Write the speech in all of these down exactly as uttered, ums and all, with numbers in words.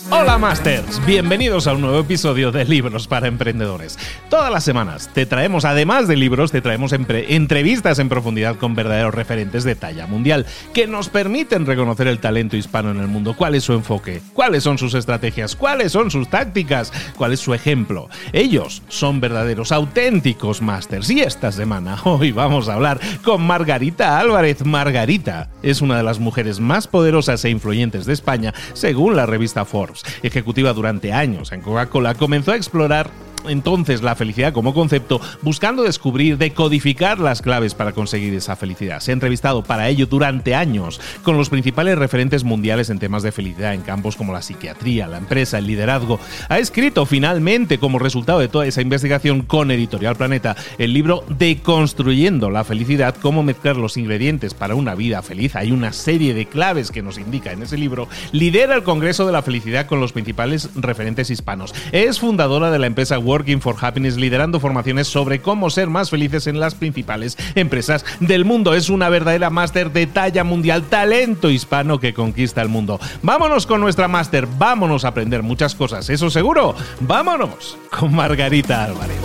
Hola Masters, bienvenidos a un nuevo episodio de Libros para Emprendedores. Todas las semanas te traemos, además de libros, te traemos entrevistas en profundidad con verdaderos referentes de talla mundial que nos permiten reconocer el talento hispano en el mundo, cuál es su enfoque, cuáles son sus estrategias, cuáles son sus tácticas, cuál es su ejemplo. Ellos son verdaderos, auténticos Masters y esta semana hoy vamos a hablar con Margarita Álvarez. Margarita es una de las mujeres más poderosas e influyentes de España, según la revista Forbes. Ejecutiva durante años en Coca-Cola, comenzó a explorar entonces la felicidad como concepto, buscando descubrir, decodificar las claves para conseguir esa felicidad. Se ha entrevistado para ello durante años con los principales referentes mundiales en temas de felicidad en campos como la psiquiatría, la empresa, el liderazgo. Ha escrito finalmente, como resultado de toda esa investigación con Editorial Planeta, el libro Deconstruyendo la felicidad, cómo mezclar los ingredientes para una vida feliz. Hay una serie de claves que nos indica en ese libro. Lidera el Congreso de la Felicidad con los principales referentes hispanos. Es fundadora de la empresa Working for Happiness, liderando formaciones sobre cómo ser más felices en las principales empresas del mundo. Es una verdadera máster de talla mundial, talento hispano que conquista el mundo. Vámonos con nuestra máster, vámonos a aprender muchas cosas, eso seguro. Vámonos con Margarita Álvarez.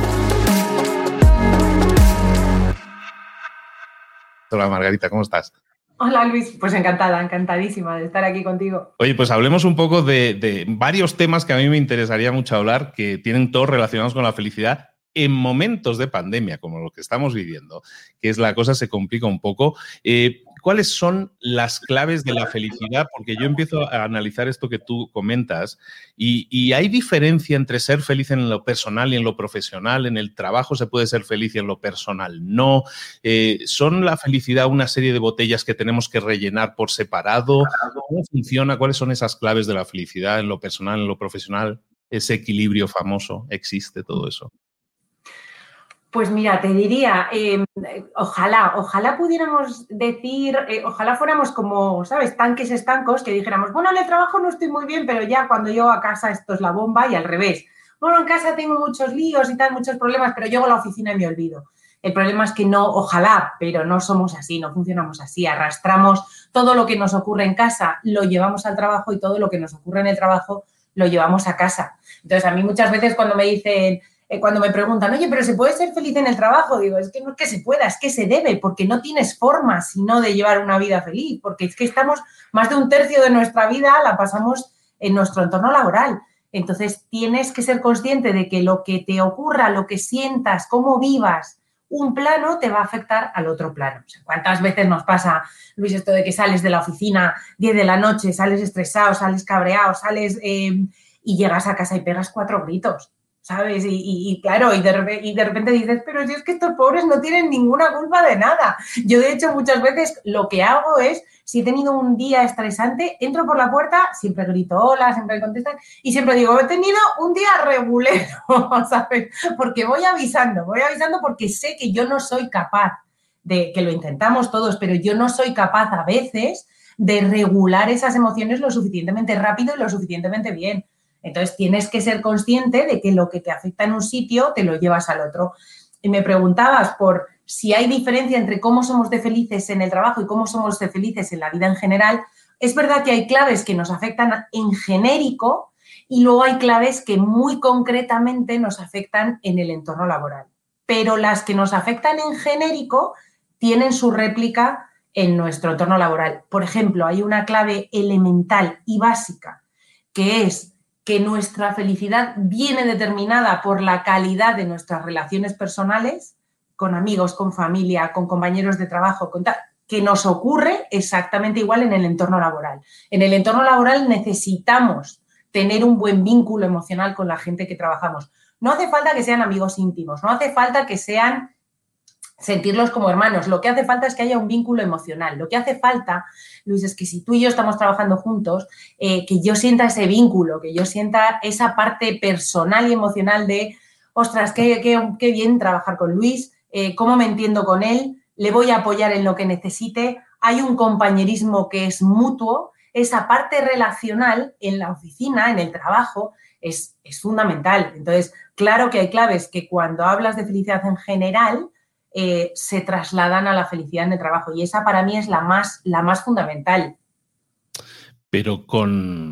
Hola Margarita, ¿cómo estás? Hola Luis, pues encantada, encantadísima de estar aquí contigo. Oye, pues hablemos un poco de, de varios temas que a mí me interesaría mucho hablar, que tienen todos relacionados con la felicidad en momentos de pandemia, como lo que estamos viviendo, que es la cosa se complica un poco. Eh, ¿Cuáles son las claves de la felicidad? Porque yo empiezo a analizar esto que tú comentas y, y hay diferencia entre ser feliz en lo personal y en lo profesional. En el trabajo se puede ser feliz y en lo personal no. Eh, ¿Son la felicidad una serie de botellas que tenemos que rellenar por separado? ¿Cómo funciona? ¿Cuáles son esas claves de la felicidad en lo personal, en lo profesional? ¿Ese equilibrio famoso existe, todo eso? Pues mira, te diría, eh, ojalá, ojalá pudiéramos decir, eh, ojalá fuéramos como, ¿sabes? Tanques estancos que dijéramos, bueno, en el trabajo no estoy muy bien, pero ya cuando llego a casa esto es la bomba y al revés. Bueno, en casa tengo muchos líos y tal, muchos problemas, pero llego a la oficina y me olvido. El problema es que no, ojalá, pero no somos así, no funcionamos así. Arrastramos todo lo que nos ocurre en casa, lo llevamos al trabajo y todo lo que nos ocurre en el trabajo lo llevamos a casa. Entonces, a mí muchas veces cuando me dicen... Cuando me preguntan, oye, pero ¿se puede ser feliz en el trabajo? Digo, es que no es que se pueda, es que se debe, porque no tienes forma sino de llevar una vida feliz, porque es que estamos, más de un tercio de nuestra vida la pasamos en nuestro entorno laboral. Entonces, tienes que ser consciente de que lo que te ocurra, lo que sientas, cómo vivas un plano, te va a afectar al otro plano. O sea, ¿cuántas veces nos pasa, Luis, esto de que sales de la oficina diez de la noche, sales estresado, sales cabreado, sales eh, y llegas a casa y pegas cuatro gritos? ¿Sabes? Y, y, y claro, y de, y de repente dices, pero si es que estos pobres no tienen ninguna culpa de nada. Yo, de hecho, muchas veces lo que hago es, si he tenido un día estresante, entro por la puerta, siempre grito hola, siempre me contestan, y siempre digo, he tenido un día regulero, ¿sabes? Porque voy avisando, voy avisando porque sé que yo no soy capaz de, que lo intentamos todos, pero yo no soy capaz a veces de regular esas emociones lo suficientemente rápido y lo suficientemente bien. Entonces, tienes que ser consciente de que lo que te afecta en un sitio te lo llevas al otro. Y me preguntabas por si hay diferencia entre cómo somos de felices en el trabajo y cómo somos de felices en la vida en general. Es verdad que hay claves que nos afectan en genérico y luego hay claves que muy concretamente nos afectan en el entorno laboral. Pero las que nos afectan en genérico tienen su réplica en nuestro entorno laboral. Por ejemplo, hay una clave elemental y básica que es que nuestra felicidad viene determinada por la calidad de nuestras relaciones personales, con amigos, con familia, con compañeros de trabajo, con tal, que nos ocurre exactamente igual en el entorno laboral. En el entorno laboral necesitamos tener un buen vínculo emocional con la gente que trabajamos. No hace falta que sean amigos íntimos, no hace falta que sean sentirlos como hermanos. Lo que hace falta es que haya un vínculo emocional. Lo que hace falta, Luis, es que si tú y yo estamos trabajando juntos, eh, que yo sienta ese vínculo, que yo sienta esa parte personal y emocional de, ostras, qué, qué, qué bien trabajar con Luis, eh, cómo me entiendo con él, le voy a apoyar en lo que necesite. Hay un compañerismo que es mutuo. Esa parte relacional en la oficina, en el trabajo, es, es fundamental. Entonces, claro que hay claves que cuando hablas de felicidad en general, Eh, se trasladan a la felicidad en el trabajo y esa para mí es la más, la más fundamental. Pero con,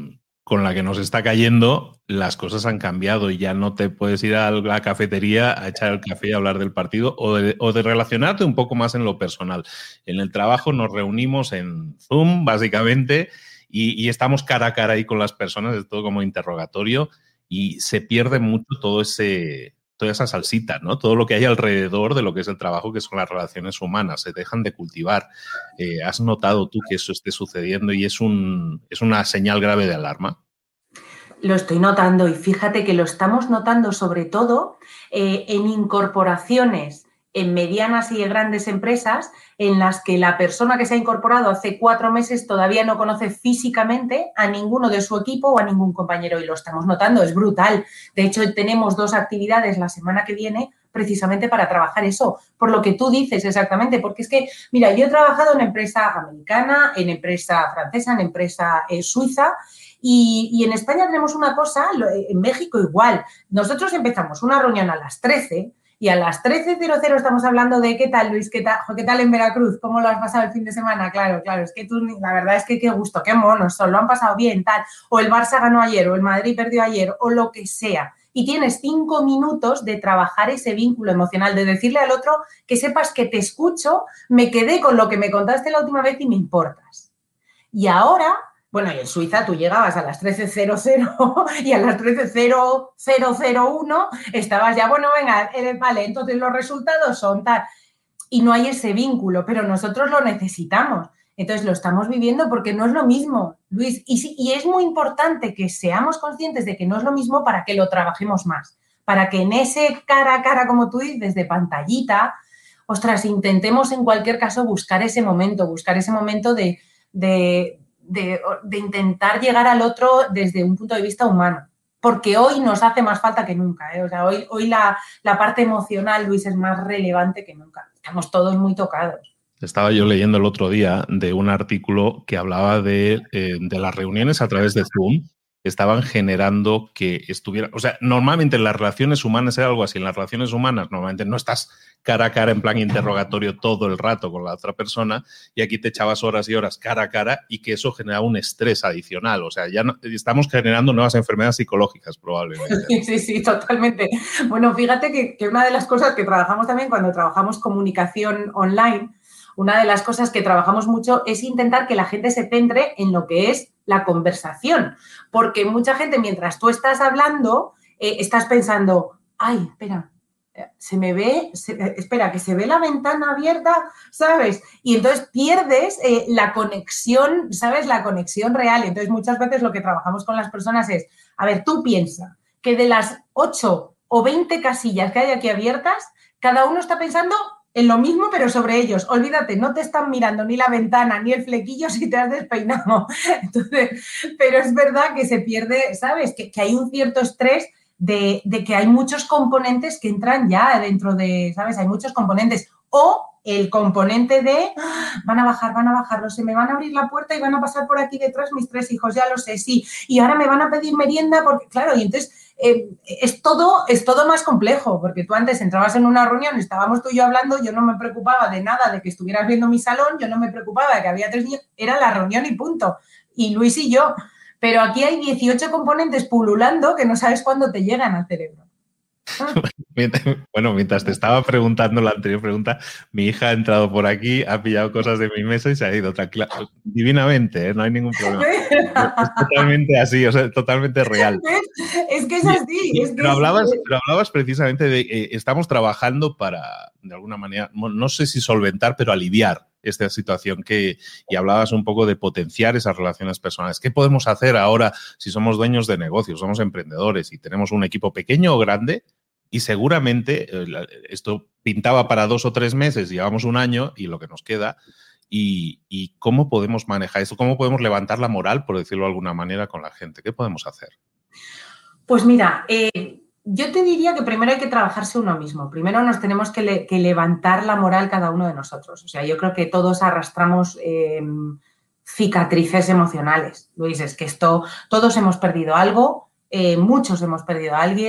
con la que nos está cayendo, las cosas han cambiado y ya no te puedes ir a la cafetería a echar el café y a hablar del partido o de, o de relacionarte un poco más en lo personal. En el trabajo nos reunimos en Zoom, básicamente, y, y estamos cara a cara ahí con las personas, es todo como interrogatorio, y se pierde mucho todo ese, toda esa salsita, ¿no? Todo lo que hay alrededor de lo que es el trabajo, que son las relaciones humanas, se dejan de cultivar. Eh, ¿Has notado tú que eso esté sucediendo y es, un, es una señal grave de alarma? Lo estoy notando y fíjate que lo estamos notando sobre todo eh, en incorporaciones en medianas y grandes empresas en las que la persona que se ha incorporado hace cuatro meses todavía no conoce físicamente a ninguno de su equipo o a ningún compañero y lo estamos notando, es brutal. De hecho, tenemos dos actividades la semana que viene precisamente para trabajar eso, por lo que tú dices exactamente, porque es que, mira, yo he trabajado en empresa americana, en empresa francesa, en empresa eh, suiza. Y, y en España tenemos una cosa, en México igual. Nosotros empezamos una reunión a las trece y a las trece cero cero estamos hablando de ¿qué tal, Luis? ¿Qué tal, ¿Qué tal en Veracruz? ¿Cómo lo has pasado el fin de semana? Claro, claro, es que tú, la verdad es que qué gusto, qué monos son, lo han pasado bien, tal. O el Barça ganó ayer, o el Madrid perdió ayer, o lo que sea. Y tienes cinco minutos de trabajar ese vínculo emocional, de decirle al otro que sepas que te escucho, me quedé con lo que me contaste la última vez y me importas. Y ahora... Bueno, y en Suiza tú llegabas a las trece cero cero y a las trece cero cero uno estabas ya, bueno, venga, eh, vale, entonces los resultados son tal. Y no hay ese vínculo, pero nosotros lo necesitamos. Entonces lo estamos viviendo porque no es lo mismo, Luis. Y, sí, y es muy importante que seamos conscientes de que no es lo mismo para que lo trabajemos más. Para que en ese cara a cara, como tú dices, de pantallita, ostras, intentemos en cualquier caso buscar ese momento, buscar ese momento de... de De, de intentar llegar al otro desde un punto de vista humano, porque hoy nos hace más falta que nunca, ¿eh? O sea, hoy, hoy la, la parte emocional, Luis, es más relevante que nunca. Estamos todos muy tocados. Estaba yo leyendo el otro día de un artículo que hablaba de, eh, de las reuniones a través de Zoom. Estaban generando que estuviera... O sea, normalmente en las relaciones humanas era algo así. En las relaciones humanas normalmente no estás cara a cara en plan interrogatorio todo el rato con la otra persona y aquí te echabas horas y horas cara a cara y que eso generaba un estrés adicional. O sea, ya no, estamos generando nuevas enfermedades psicológicas probablemente. Sí, sí, totalmente. Bueno, fíjate que, que una de las cosas que trabajamos también cuando trabajamos comunicación online, una de las cosas que trabajamos mucho es intentar que la gente se centre en lo que es la conversación. Porque mucha gente, mientras tú estás hablando, eh, estás pensando, ay, espera, se me ve, se, espera, que se ve la ventana abierta, ¿sabes? Y entonces pierdes eh, la conexión, ¿sabes? La conexión real. Entonces, muchas veces lo que trabajamos con las personas es, a ver, tú piensa que de las ocho o veinte casillas que hay aquí abiertas, cada uno está pensando en lo mismo, pero sobre ellos. Olvídate, no te están mirando ni la ventana ni el flequillo si te has despeinado. Entonces, pero es verdad que se pierde, ¿sabes? Que, que hay un cierto estrés de, de que hay muchos componentes que entran ya dentro de, ¿sabes? Hay muchos componentes. O el componente de van a bajar, van a bajar, no sé, me van a abrir la puerta y van a pasar por aquí detrás mis tres hijos, ya lo sé, sí. Y ahora me van a pedir merienda porque, claro, y entonces... Eh, es, todo, es todo más complejo, porque tú antes entrabas en una reunión, estábamos tú y yo hablando, yo no me preocupaba de nada, de que estuvieras viendo mi salón, yo no me preocupaba de que había tres niños, era la reunión y punto. Y Luis y yo. Pero aquí hay dieciocho componentes pululando que no sabes cuándo te llegan al cerebro. Bueno, mientras te estaba preguntando la anterior pregunta, mi hija ha entrado por aquí, ha pillado cosas de mi mesa y se ha ido tranquila, divinamente, ¿eh? No hay ningún problema. Es totalmente así, o sea, totalmente real. Es que es así. Y, es que pero, es... hablabas, pero hablabas precisamente de que eh, estamos trabajando para, de alguna manera, no sé si solventar, pero aliviar esta situación que, y hablabas un poco de potenciar esas relaciones personales. ¿Qué podemos hacer ahora si somos dueños de negocios, somos emprendedores y tenemos un equipo pequeño o grande? Y seguramente eh, esto pintaba para dos o tres meses, llevamos un año y lo que nos queda. Y, y cómo podemos manejar esto, cómo podemos levantar la moral, por decirlo de alguna manera, con la gente. ¿Qué podemos hacer? Pues mira, eh, yo te diría que primero hay que trabajarse uno mismo. Primero nos tenemos que, le, que levantar la moral cada uno de nosotros. O sea, yo creo que todos arrastramos eh, cicatrices emocionales. Luis, es que esto, todos hemos perdido algo, eh, muchos hemos perdido a alguien.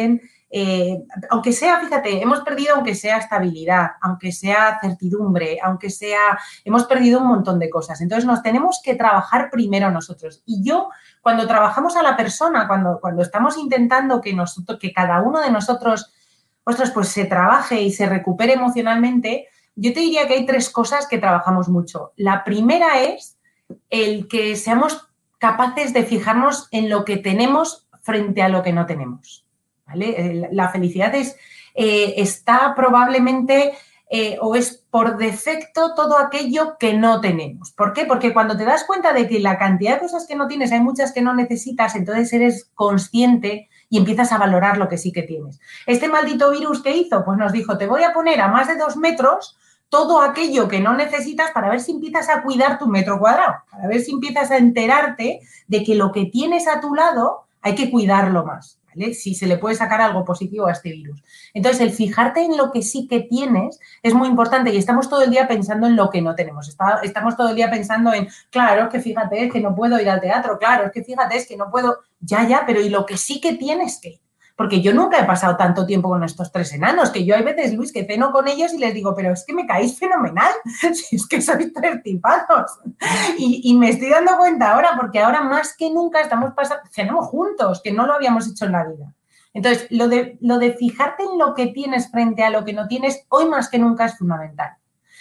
eh, aunque sea, fíjate, hemos perdido aunque sea estabilidad, aunque sea certidumbre, aunque sea, hemos perdido un montón de cosas. Entonces nos tenemos que trabajar primero nosotros. Y yo, cuando trabajamos a la persona, cuando, cuando estamos intentando que, nosotros, que cada uno de nosotros, ostras, pues se trabaje y se recupere emocionalmente, yo te diría que hay tres cosas que trabajamos mucho. La primera es el que seamos capaces de fijarnos en lo que tenemos frente a lo que no tenemos, ¿vale? La felicidad es, eh, está probablemente eh, o es por defecto todo aquello que no tenemos. ¿Por qué? Porque cuando te das cuenta de que la cantidad de cosas que no tienes hay muchas que no necesitas, entonces eres consciente y empiezas a valorar lo que sí que tienes. Este maldito virus, ¿qué hizo? Pues nos dijo, te voy a poner a más de dos metros todo aquello que no necesitas para ver si empiezas a cuidar tu metro cuadrado, para ver si empiezas a enterarte de que lo que tienes a tu lado hay que cuidarlo más, ¿vale? Si se le puede sacar algo positivo a este virus. Entonces, el fijarte en lo que sí que tienes es muy importante y estamos todo el día pensando en lo que no tenemos. Está, estamos todo el día pensando en, claro, es que fíjate, es que no puedo ir al teatro, claro, es que fíjate, es que no puedo, ya, ya, pero ¿y lo que sí que tienes que? Porque yo nunca he pasado tanto tiempo con estos tres enanos, que yo hay veces, Luis, que ceno con ellos y les digo, pero es que me caéis fenomenal, si es que sois tres tipanos. Y, y me estoy dando cuenta ahora, porque ahora más que nunca estamos pasando, cenamos juntos, que no lo habíamos hecho en la vida. Entonces, lo de, lo de fijarte en lo que tienes frente a lo que no tienes, hoy más que nunca es fundamental.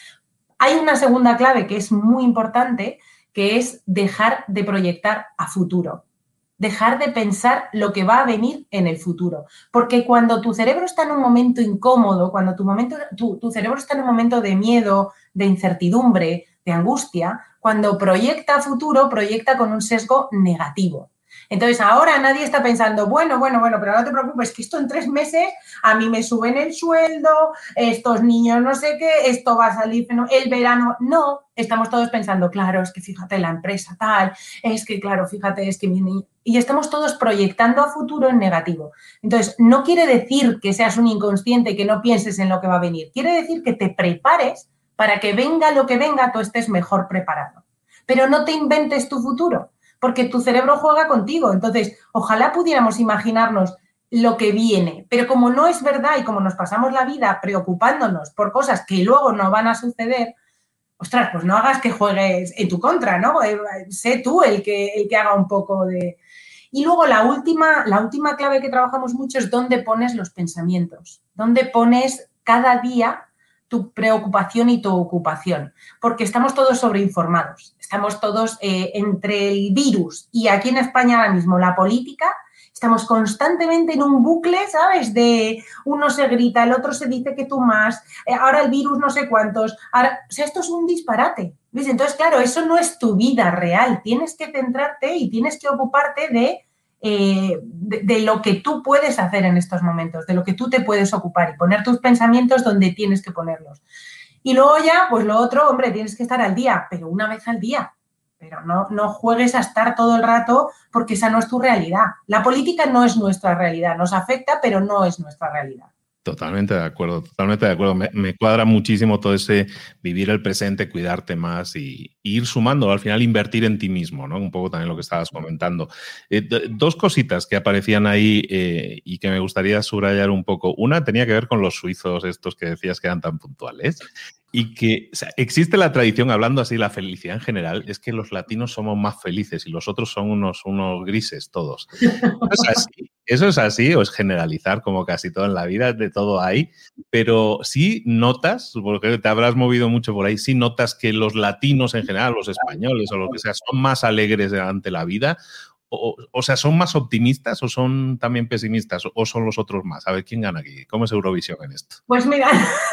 Hay una segunda clave que es muy importante, que es dejar de proyectar a futuro. Dejar de pensar lo que va a venir en el futuro. Porque cuando tu cerebro está en un momento incómodo, cuando tu, momento, tu, tu cerebro está en un momento de miedo, de incertidumbre, de angustia, cuando proyecta a futuro, proyecta con un sesgo negativo. Entonces, ahora nadie está pensando, bueno, bueno, bueno, pero no te preocupes, que esto en tres meses a mí me suben el sueldo, estos niños no sé qué, esto va a salir, el verano. No, estamos todos pensando, claro, es que fíjate la empresa tal, es que claro, fíjate, es que mi niño... Y estamos todos proyectando a futuro en negativo. Entonces, no quiere decir que seas un inconsciente y que no pienses en lo que va a venir. Quiere decir que te prepares para que venga lo que venga, tú estés mejor preparado. Pero no te inventes tu futuro, porque tu cerebro juega contigo. Entonces, ojalá pudiéramos imaginarnos lo que viene, pero como no es verdad y como nos pasamos la vida preocupándonos por cosas que luego no van a suceder, ostras, pues no hagas que juegues en tu contra, ¿no? Eh, sé tú el que, el que haga un poco de... Y luego la última, la última clave que trabajamos mucho es dónde pones los pensamientos, dónde pones cada día tu preocupación y tu ocupación, porque estamos todos sobreinformados, estamos todos eh, entre el virus y aquí en España ahora mismo la política, estamos constantemente en un bucle, ¿sabes? De uno se grita, el otro se dice que tú más, eh, ahora el virus no sé cuántos, ahora, o sea, esto es un disparate, ¿ves? Entonces, claro, eso no es tu vida real, tienes que centrarte y tienes que ocuparte de Eh, de, de lo que tú puedes hacer en estos momentos, de lo que tú te puedes ocupar y poner tus pensamientos donde tienes que ponerlos. Y luego ya, pues lo otro, hombre, tienes que estar al día, pero una vez al día. Pero no, no juegues a estar todo el rato porque esa no es tu realidad. La política no es nuestra realidad, nos afecta, pero no es nuestra realidad. Totalmente de acuerdo, totalmente de acuerdo. Me, me cuadra muchísimo todo ese vivir el presente, cuidarte más y, y ir sumando, al final invertir en ti mismo, ¿no? Un poco también lo que estabas comentando. Eh, d- dos cositas que aparecían ahí eh, y que me gustaría subrayar un poco. Una tenía que ver con los suizos estos que decías que eran tan puntuales y que o sea, existe la tradición, hablando así de la felicidad en general, es que los latinos somos más felices y los otros son unos, unos grises todos. ¿Eso es así? ¿Eso es así o es generalizar como casi todo en la vida? De todo hay, pero sí notas, porque te habrás movido mucho por ahí, sí notas que los latinos en general, los españoles o lo que sea, son más alegres ante la vida, o, o sea, son más optimistas o son también pesimistas o son los otros más. A ver, ¿quién gana aquí? ¿Cómo es Eurovisión en esto? Pues mira,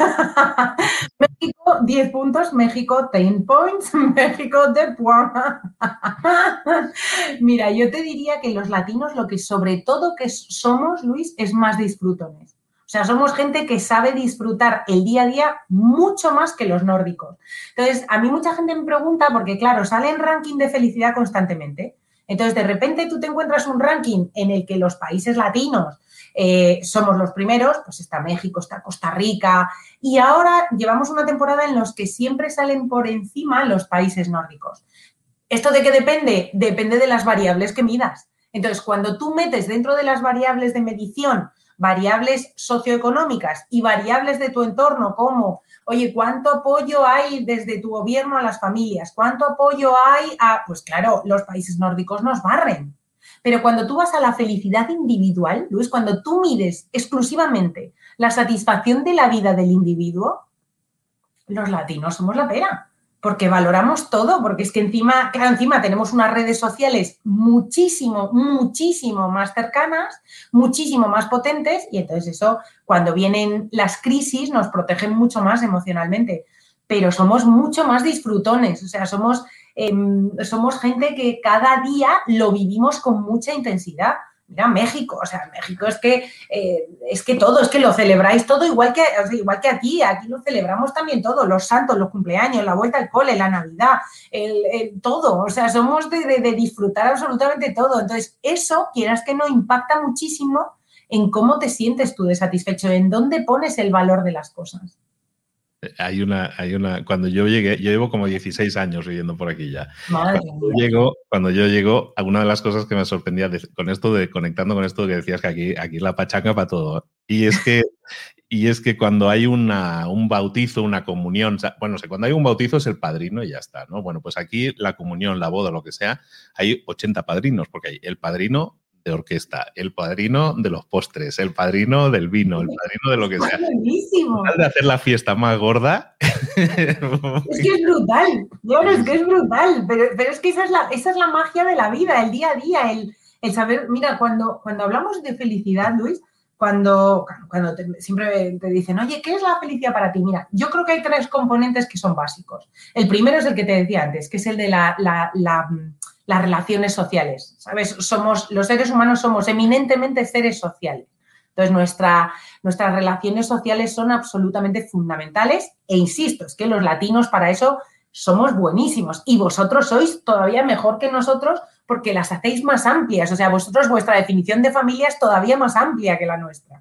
México diez puntos, México diez points, México de point. Mira, yo te diría que los latinos lo que sobre todo que somos, Luis, es más disfrutones. O sea, somos gente que sabe disfrutar el día a día mucho más que los nórdicos. Entonces, a mí mucha gente me pregunta, porque claro, sale en ranking de felicidad constantemente. Entonces, de repente tú te encuentras un ranking en el que los países latinos eh, somos los primeros, pues está México, está Costa Rica, y ahora llevamos una temporada en los que siempre salen por encima los países nórdicos. ¿Esto de qué depende? Depende de las variables que midas. Entonces, cuando tú metes dentro de las variables de medición variables socioeconómicas y variables de tu entorno como, oye, ¿cuánto apoyo hay desde tu gobierno a las familias? ¿Cuánto apoyo hay a...? Pues claro, los países nórdicos nos barren. Pero cuando tú vas a la felicidad individual, Luis, cuando tú mides exclusivamente la satisfacción de la vida del individuo, los latinos somos la pera, porque valoramos todo, porque es que encima, claro, encima tenemos unas redes sociales muchísimo, muchísimo más cercanas, muchísimo más potentes, y entonces eso, cuando vienen las crisis, nos protegen mucho más emocionalmente, pero somos mucho más disfrutones, o sea, somos... Eh, somos gente que cada día lo vivimos con mucha intensidad. Mira, México, o sea, México es que eh, es que todo, es que lo celebráis todo igual que, o sea, igual que aquí, aquí lo celebramos también todo, los santos, los cumpleaños, la vuelta al cole, la Navidad, el, el, todo, o sea, somos de, de, de disfrutar absolutamente todo. Entonces, eso, quieras que no, impacta muchísimo en cómo te sientes tú de satisfecho, en dónde pones el valor de las cosas. Hay una, hay una, cuando yo llegué, yo llevo como dieciséis años viviendo por aquí ya. Madre cuando, mía. llego, cuando yo llego, una de las cosas que me sorprendía de, con esto de, conectando con esto que decías que aquí, aquí la pachanga para todo. Y es que, y es que cuando hay una, un bautizo, una comunión, bueno, o sea, cuando hay un bautizo es el padrino y ya está, ¿no? Bueno, pues aquí la comunión, la boda, lo que sea, hay ochenta padrinos, porque hay el padrino de orquesta, el padrino de los postres, el padrino del vino, el padrino de lo que sea. Buenísimo. Al de hacer la fiesta más gorda. Es que es brutal, claro, es que es brutal, pero, pero es que esa es, la, esa es la magia de la vida, el día a día, el, el saber, mira, cuando, cuando hablamos de felicidad, Luis, cuando, cuando te, siempre te dicen, oye, ¿qué es la felicidad para ti? Mira, yo creo que hay tres componentes que son básicos. El primero es el que te decía antes, que es el de la... la, la las relaciones sociales, ¿sabes? Somos, los seres humanos somos eminentemente seres sociales. Entonces, nuestra, nuestras relaciones sociales son absolutamente fundamentales e insisto, es que los latinos para eso somos buenísimos y vosotros sois todavía mejor que nosotros porque las hacéis más amplias. O sea, vosotros, vuestra definición de familia es todavía más amplia que la nuestra.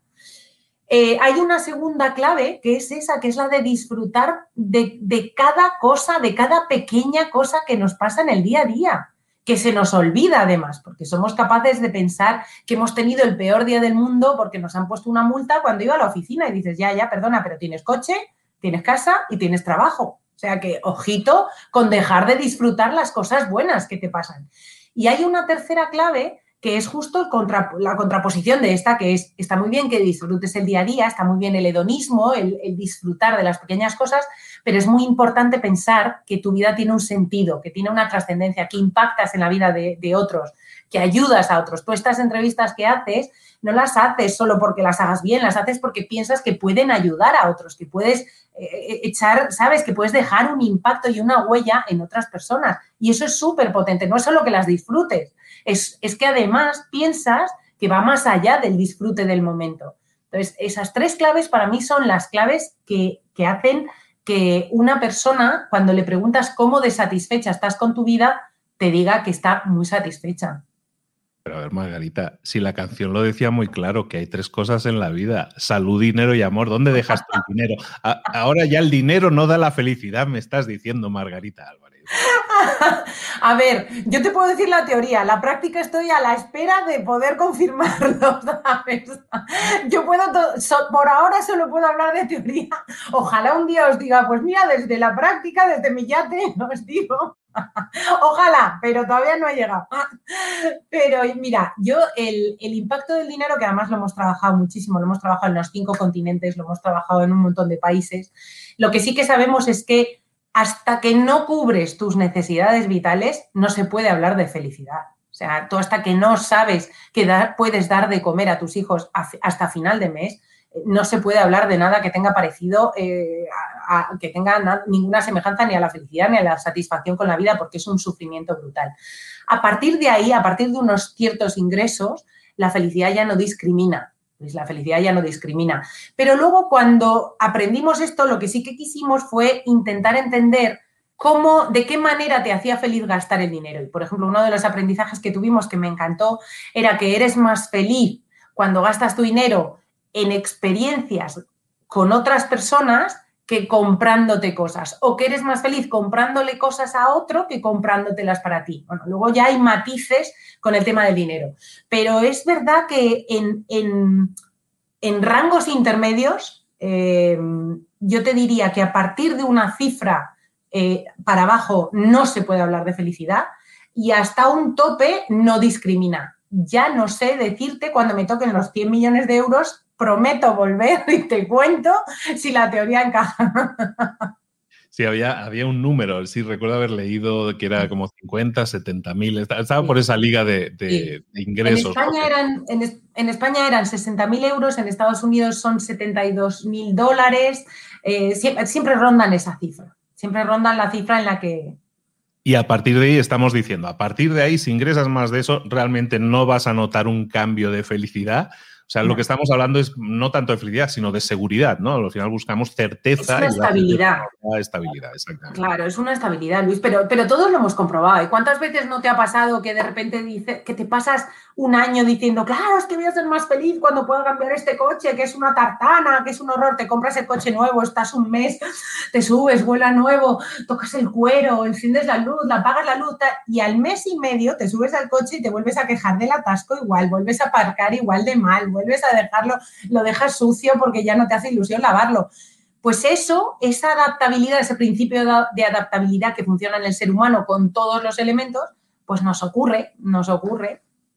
Eh, hay una segunda clave que es esa, que es la de disfrutar de, de cada cosa, de cada pequeña cosa que nos pasa en el día a día. Que se nos olvida además, porque somos capaces de pensar que hemos tenido el peor día del mundo porque nos han puesto una multa cuando iba a la oficina y dices, ya, ya, perdona, pero tienes coche, tienes casa y tienes trabajo. O sea que, ojito, con dejar de disfrutar las cosas buenas que te pasan. Y hay una tercera clave que es justo contra, la contraposición de esta, que es, está muy bien que disfrutes el día a día, está muy bien el hedonismo, el, el disfrutar de las pequeñas cosas, pero es muy importante pensar que tu vida tiene un sentido, que tiene una trascendencia, que impactas en la vida de, de otros, que ayudas a otros. Tú estas entrevistas que haces, no las haces solo porque las hagas bien, las haces porque piensas que pueden ayudar a otros, que puedes eh, echar, ¿sabes? Que puedes dejar un impacto y una huella en otras personas. Y eso es súper potente, no es solo que las disfrutes, es, es que además piensas que va más allá del disfrute del momento. Entonces, esas tres claves para mí son las claves que, que hacen que una persona, cuando le preguntas cómo de satisfecha estás con tu vida, te diga que está muy satisfecha. Pero a ver, Margarita, si la canción lo decía muy claro, que hay tres cosas en la vida, salud, dinero y amor. ¿Dónde dejas tu dinero? A, ahora ya el dinero no da la felicidad, me estás diciendo, Margarita Álvarez. A ver, yo te puedo decir la teoría, la práctica estoy a la espera de poder confirmarlo, ¿sabes? Yo puedo, so, por ahora solo puedo hablar de teoría. Ojalá un día os diga, pues mira, desde la práctica, desde mi yate, os digo. Ojalá, pero todavía no ha llegado. Pero mira, yo el, el impacto del dinero, que además lo hemos trabajado muchísimo, lo hemos trabajado en los cinco continentes, lo hemos trabajado en un montón de países, lo que sí que sabemos es que hasta que no cubres tus necesidades vitales, no se puede hablar de felicidad. O sea, tú hasta que no sabes que da, puedes dar de comer a tus hijos hasta final de mes, no se puede hablar de nada que tenga parecido, eh, a, a, que tenga na, ninguna semejanza ni a la felicidad ni a la satisfacción con la vida, porque es un sufrimiento brutal. A partir de ahí, a partir de unos ciertos ingresos, la felicidad ya no discrimina. Pues la felicidad ya no discrimina. Pero luego, cuando aprendimos esto, lo que sí que quisimos fue intentar entender cómo, de qué manera te hacía feliz gastar el dinero. Y, por ejemplo, uno de los aprendizajes que tuvimos que me encantó era que eres más feliz cuando gastas tu dinero en experiencias con otras personas que comprándote cosas, o que eres más feliz comprándole cosas a otro que comprándotelas para ti. Bueno, luego ya hay matices con el tema del dinero, pero es verdad que en, en, en rangos intermedios, eh, yo te diría que a partir de una cifra eh, para abajo no se puede hablar de felicidad y hasta un tope no discrimina. Ya no sé decirte cuando me toquen los cien millones de euros, prometo volver y te cuento si la teoría encaja. Sí, había, había un número, sí, recuerdo haber leído que era como cincuenta, setenta mil, estaba sí. por esa liga de, de, sí. de ingresos. En España, ¿no? eran, en, en España eran sesenta mil euros, en Estados Unidos son setenta y dos mil dólares, eh, siempre, siempre rondan esa cifra, siempre rondan la cifra en la que... Y a partir de ahí estamos diciendo, a partir de ahí, si ingresas más de eso, realmente no vas a notar un cambio de felicidad. O sea, no. Lo que estamos hablando es no tanto de felicidad, sino de seguridad, ¿no? Al final buscamos certeza. Es una y estabilidad. La estabilidad, exactamente. Claro, es una estabilidad, Luis, pero, pero todos lo hemos comprobado. ¿Y cuántas veces no te ha pasado que de repente dice, que te pasas un año diciendo, claro, es que voy a ser más feliz cuando pueda cambiar este coche, que es una tartana, que es un horror, te compras el coche nuevo, estás un mes, te subes, vuela nuevo, tocas el cuero, enciendes la luz, la apagas la luz, y al mes y medio te subes al coche y te vuelves a quejar del atasco igual, vuelves a aparcar igual de mal, vuelves a dejarlo, lo dejas sucio porque ya no te hace ilusión lavarlo. Pues eso, esa adaptabilidad, ese principio de adaptabilidad que funciona en el ser humano con todos los elementos, pues nos ocurre, nos ocurre.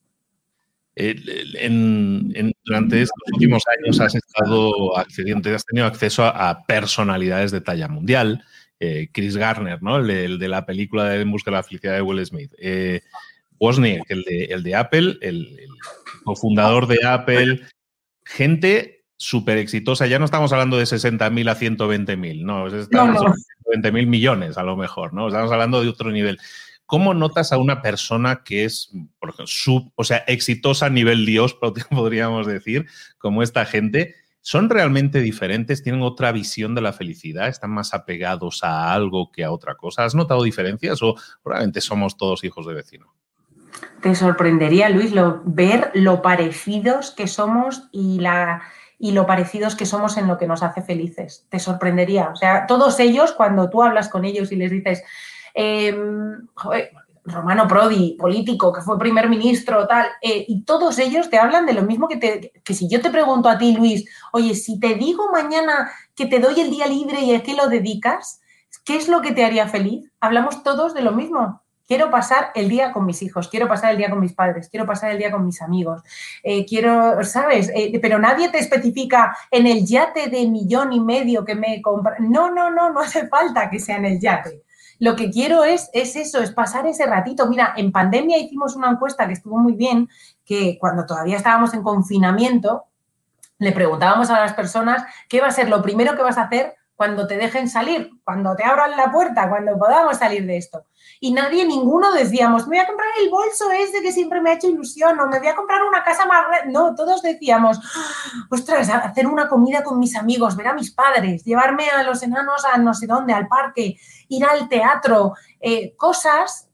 Eh, en, en, durante estos últimos años has estado accediendo, has tenido acceso a, a personalidades de talla mundial. Eh, Chris Gardner, ¿no? El de, el de la película de En busca de la felicidad de Will Smith. Eh, Wozniak, el de, el de Apple, el, el cofundador de Apple. Gente súper exitosa. Ya no estamos hablando de sesenta mil a ciento veinte mil, no, estamos no, no. ciento veinte mil millones a lo mejor, ¿no? Estamos hablando de otro nivel. ¿Cómo notas a una persona que es, por ejemplo, sub, o sea, exitosa a nivel Dios, podríamos decir, como esta gente? ¿Son realmente diferentes? ¿Tienen otra visión de la felicidad? ¿Están más apegados a algo que a otra cosa? ¿Has notado diferencias o probablemente somos todos hijos de vecino? Te sorprendería, Luis, lo, ver lo parecidos que somos y la... y lo parecidos que somos en lo que nos hace felices. Te sorprendería. O sea, todos ellos, cuando tú hablas con ellos y les dices, eh, joder, Romano Prodi, político, que fue primer ministro, tal, eh, y todos ellos te hablan de lo mismo que, te, que si yo te pregunto a ti, Luis, oye, si te digo mañana que te doy el día libre y a qué lo dedicas, ¿qué es lo que te haría feliz? Hablamos todos de lo mismo. Quiero pasar el día con mis hijos, quiero pasar el día con mis padres, quiero pasar el día con mis amigos, eh, quiero, ¿sabes? Eh, pero nadie te especifica en el yate de millón y medio que me compra. No, no, no, no hace falta que sea en el yate. Lo que quiero es, es eso, es pasar ese ratito. Mira, en pandemia hicimos una encuesta que estuvo muy bien, que cuando todavía estábamos en confinamiento, le preguntábamos a las personas qué va a ser lo primero que vas a hacer cuando te dejen salir, cuando te abran la puerta, cuando podamos salir de esto. Y nadie, ninguno decíamos, me voy a comprar el bolso ese que siempre me ha hecho ilusión, o me voy a comprar una casa más... No, todos decíamos, ostras, hacer una comida con mis amigos, ver a mis padres, llevarme a los enanos a no sé dónde, al parque, ir al teatro, eh, cosas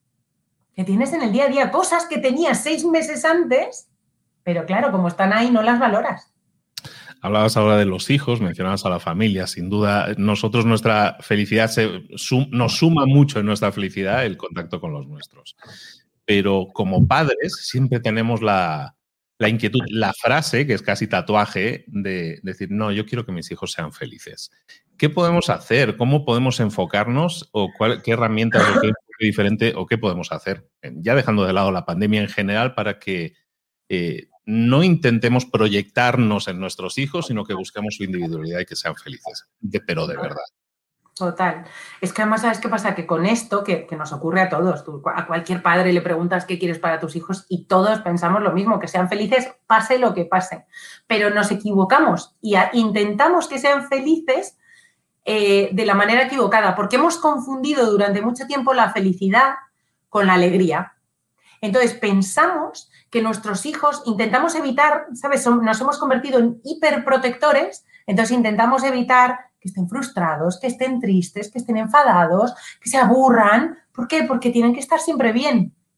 que tienes en el día a día, cosas que tenías seis meses antes, pero claro, como están ahí, no las valoras. Hablabas ahora de los hijos, mencionabas a la familia. Sin duda, nosotros, nuestra felicidad, se, sum, nos suma mucho en nuestra felicidad el contacto con los nuestros. Pero como padres siempre tenemos la, la inquietud, la frase, que es casi tatuaje, de decir, no, yo quiero que mis hijos sean felices. ¿Qué podemos hacer? ¿Cómo podemos enfocarnos? ¿O cuál, qué herramientas o qué diferente o qué podemos hacer? Ya dejando de lado la pandemia en general para que... Eh, no intentemos proyectarnos en nuestros hijos, sino que busquemos su individualidad y que sean felices, de, pero de verdad. Total. Es que además, ¿sabes qué pasa? Que con esto, que, que nos ocurre a todos, tú, a cualquier padre le preguntas qué quieres para tus hijos y todos pensamos lo mismo, que sean felices, pase lo que pase. Pero nos equivocamos y a, intentamos que sean felices eh, de la manera equivocada, porque hemos confundido durante mucho tiempo la felicidad con la alegría. Entonces, pensamos que nuestros hijos, intentamos evitar, ¿sabes? Nos hemos convertido en hiperprotectores, entonces intentamos evitar que estén frustrados, que estén tristes, que estén enfadados, que se aburran. ¿Por qué? Porque tienen que estar siempre bien.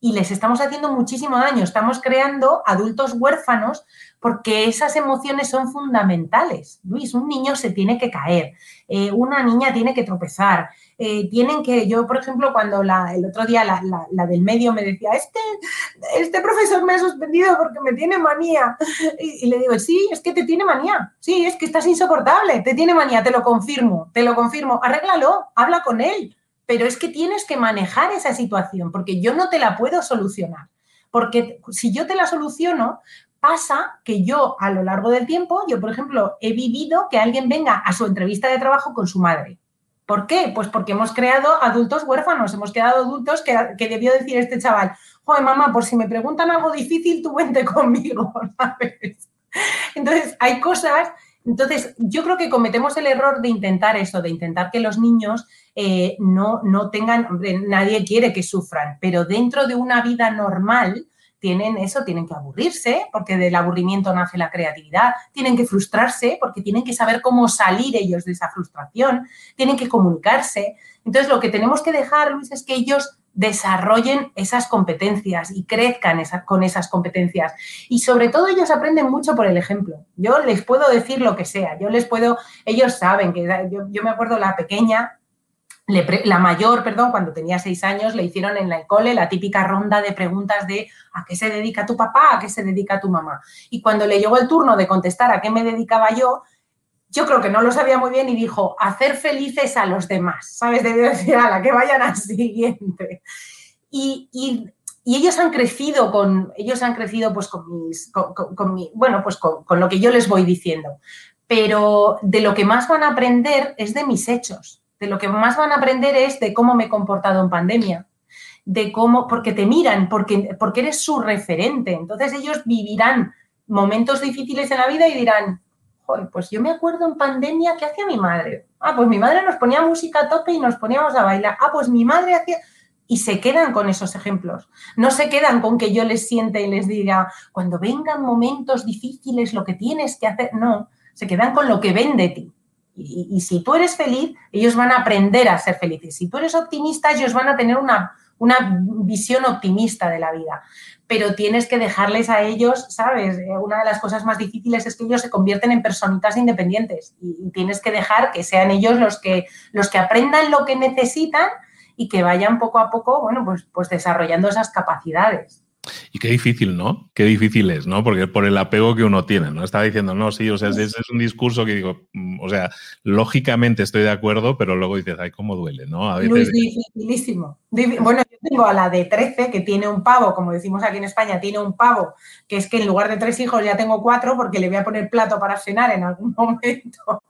y les estamos haciendo muchísimo daño. Estamos creando adultos huérfanos porque esas emociones son fundamentales. Luis, un niño se tiene que caer, eh, una niña tiene que tropezar, eh, tienen que... Yo, por ejemplo, cuando la, el otro día la, la, la del medio me decía, este, este profesor me ha suspendido porque me tiene manía. Y, y le digo, sí, es que te tiene manía, sí, es que estás insoportable, te tiene manía, te lo confirmo, te lo confirmo, arréglalo, habla con él. Pero es que tienes que manejar esa situación porque yo no te la puedo solucionar. Porque si yo te la soluciono, pasa que yo a lo largo del tiempo, yo por ejemplo, he vivido que alguien venga a su entrevista de trabajo con su madre. ¿Por qué? Pues porque hemos creado adultos huérfanos, hemos creado adultos que, que debió decir este chaval, joder, mamá, por si me preguntan algo difícil, tú vente conmigo, ¿sabes? Entonces, hay cosas... Entonces, yo creo que cometemos el error de intentar eso, de intentar que los niños eh, no, no tengan, hombre, nadie quiere que sufran, pero dentro de una vida normal tienen eso, tienen que aburrirse, porque del aburrimiento nace la creatividad, tienen que frustrarse, porque tienen que saber cómo salir ellos de esa frustración, tienen que comunicarse. Entonces, lo que tenemos que dejar, Luis, es que ellos desarrollen esas competencias y crezcan esa, con esas competencias. Y sobre todo ellos aprenden mucho por el ejemplo. Yo les puedo decir lo que sea, yo les puedo, ellos saben que yo, yo me acuerdo la pequeña, le pre, la mayor, perdón, cuando tenía seis años, le hicieron en el cole la típica ronda de preguntas de ¿a qué se dedica tu papá? ¿A qué se dedica tu mamá? Y cuando le llegó el turno de contestar a qué me dedicaba yo, yo creo que no lo sabía muy bien y dijo, hacer felices a los demás, ¿sabes? Debió decir, a la que vayan al siguiente. Y, y, y ellos han crecido con, ellos han crecido pues con mis, con, con, con mi, bueno, pues con, con lo que yo les voy diciendo. Pero de lo que más van a aprender es de mis hechos. De lo que más van a aprender es de cómo me he comportado en pandemia, de cómo, porque te miran, porque, porque eres su referente. Entonces ellos vivirán momentos difíciles en la vida y dirán, joder, pues yo me acuerdo en pandemia, ¿qué hacía mi madre? Ah, pues mi madre nos ponía música a tope y nos poníamos a bailar. Ah, pues mi madre hacía... Y se quedan con esos ejemplos. No se quedan con que yo les siente y les diga, cuando vengan momentos difíciles, lo que tienes que hacer. No, se quedan con lo que ven de ti. Y, y si tú eres feliz, ellos van a aprender a ser felices. Si tú eres optimista, ellos van a tener una, una visión optimista de la vida. Pero tienes que dejarles a ellos, ¿sabes? Una de las cosas más difíciles es que ellos se convierten en personitas independientes y, y tienes que dejar que sean ellos los que, los que aprendan lo que necesitan y que vayan poco a poco, bueno, pues, pues desarrollando esas capacidades. Y qué difícil, ¿no? Qué difícil es, ¿no? Porque por el apego que uno tiene, ¿no? Estaba diciendo, no, sí, o sea, ese es un discurso que digo, o sea, lógicamente estoy de acuerdo, pero luego dices, ay, cómo duele, ¿no? A veces... Luis, dificilísimo. Bueno, yo tengo a la de trece, que tiene un pavo, como decimos aquí en España, tiene un pavo, que es que en lugar de tres hijos ya tengo cuatro porque le voy a poner plato para cenar en algún momento.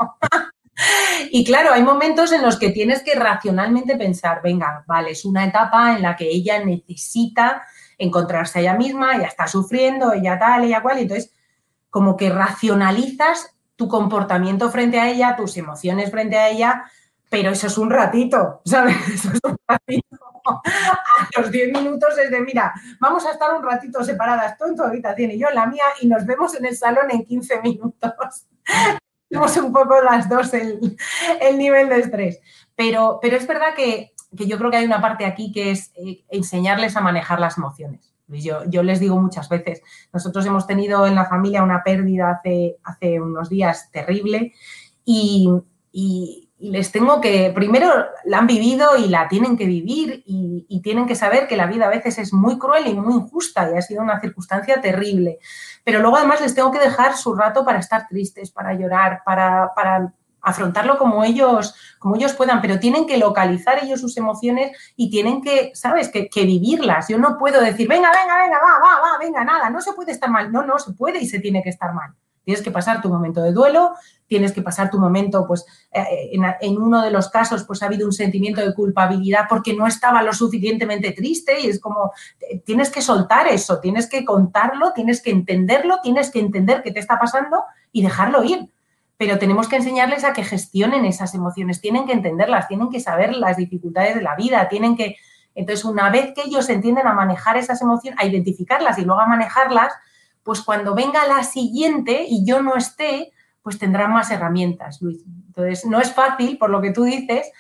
Y claro, hay momentos en los que tienes que racionalmente pensar, venga, vale, es una etapa en la que ella necesita encontrarse a ella misma, ella está sufriendo, ella tal, ella cual, y entonces como que racionalizas tu comportamiento frente a ella, tus emociones frente a ella, pero eso es un ratito, ¿sabes? Eso es un ratito. A los diez minutos es de, mira, vamos a estar un ratito separadas, tú en tu habitación y yo en la mía, y nos vemos en el salón en quince minutos. Tenemos un poco las dos el, el nivel de estrés. Pero, pero es verdad que, que yo creo que hay una parte aquí que es eh, enseñarles a manejar las emociones. Yo, yo les digo muchas veces, nosotros hemos tenido en la familia una pérdida hace, hace unos días terrible y, y, y les tengo que, primero la han vivido y la tienen que vivir y, y tienen que saber que la vida a veces es muy cruel y muy injusta y ha sido una circunstancia terrible. Pero luego además les tengo que dejar su rato para estar tristes, para llorar, para, para afrontarlo como ellos, como ellos puedan, pero tienen que localizar ellos sus emociones y tienen que, ¿sabes?, que, que vivirlas. Yo no puedo decir, venga, venga, venga, va, va, va, venga, nada, no se puede estar mal. No, no, se puede y se tiene que estar mal. Tienes que pasar tu momento de duelo, tienes que pasar tu momento, pues, eh, en, en uno de los casos, pues, ha habido un sentimiento de culpabilidad porque no estaba lo suficientemente triste y es como, tienes que soltar eso, tienes que contarlo, tienes que entenderlo, tienes que entender qué te está pasando y dejarlo ir. Pero tenemos que enseñarles a que gestionen esas emociones, tienen que entenderlas, tienen que saber las dificultades de la vida, tienen que... Entonces, una vez que ellos entienden a manejar esas emociones, a identificarlas y luego a manejarlas, pues cuando venga la siguiente y yo no esté, pues tendrán más herramientas, Luis. Entonces, no es fácil, por lo que tú dices,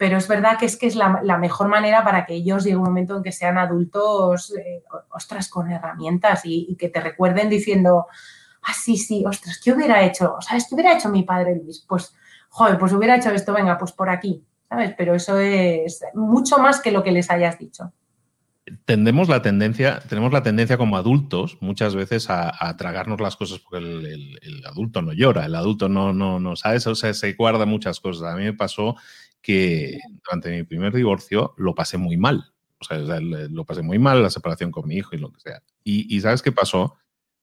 pero es verdad que es que es la, la mejor manera para que ellos llegue un momento en que sean adultos, eh, ostras, con herramientas y, y que te recuerden diciendo, ah, sí, sí, ostras, ¿qué hubiera hecho? ¿Sabes qué hubiera hecho mi padre Luis? Pues, joder, pues hubiera hecho esto, venga, pues por aquí, ¿sabes? Pero eso es mucho más que lo que les hayas dicho. Tendemos la tendencia, tenemos la tendencia como adultos muchas veces a, a tragarnos las cosas porque el, el, el adulto no llora, el adulto no, no, no sabe, o sea, se guarda muchas cosas. A mí me pasó que durante mi primer divorcio lo pasé muy mal. O sea, lo pasé muy mal, la separación con mi hijo y lo que sea. Y, y ¿sabes qué pasó?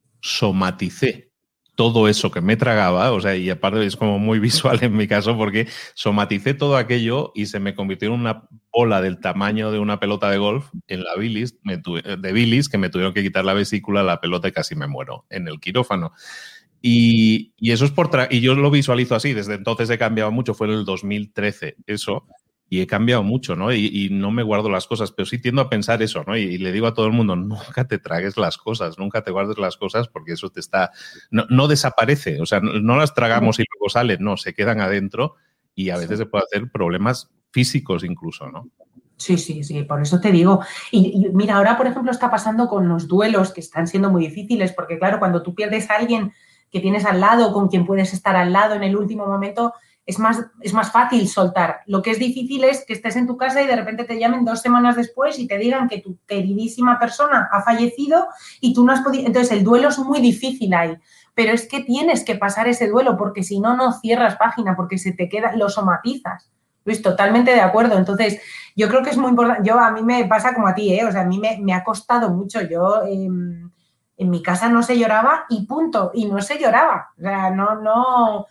Somaticé todo eso que me tragaba, o sea, y aparte es como muy visual en mi caso porque somaticé todo aquello y se me convirtió en una bola del tamaño de una pelota de golf en la bilis, me tuve, de bilis, que me tuvieron que quitar la vesícula, la pelota y casi me muero en el quirófano. Y, y eso es por tra- y yo lo visualizo así, desde entonces he cambiado mucho, fue en el dos mil trece eso, y he cambiado mucho, ¿no? Y, y no me guardo las cosas, pero sí tiendo a pensar eso, ¿no? Y, y le digo a todo el mundo, nunca te tragues las cosas, nunca te guardes las cosas porque eso te está... No, no desaparece, o sea, no, no las tragamos y luego salen, no, se quedan adentro y a veces se puede hacer problemas físicos incluso, ¿no? Sí, sí, sí, por eso te digo. Y, y mira, ahora, por ejemplo, está pasando con los duelos que están siendo muy difíciles, porque claro, cuando tú pierdes a alguien que tienes al lado, con quien puedes estar al lado en el último momento, es más, es más fácil soltar. Lo que es difícil es que estés en tu casa y de repente te llamen dos semanas después y te digan que tu queridísima persona ha fallecido y tú no has podido... Entonces, el duelo es muy difícil ahí, pero es que tienes que pasar ese duelo porque si no, no cierras página, porque se te queda, lo somatizas. Luis, totalmente de acuerdo. Entonces, yo creo que es muy importante. Yo, a mí me pasa como a ti, ¿eh? O sea, a mí me, me ha costado mucho. Yo... Eh, en mi casa no se lloraba y punto, y no se lloraba. O sea, no, no...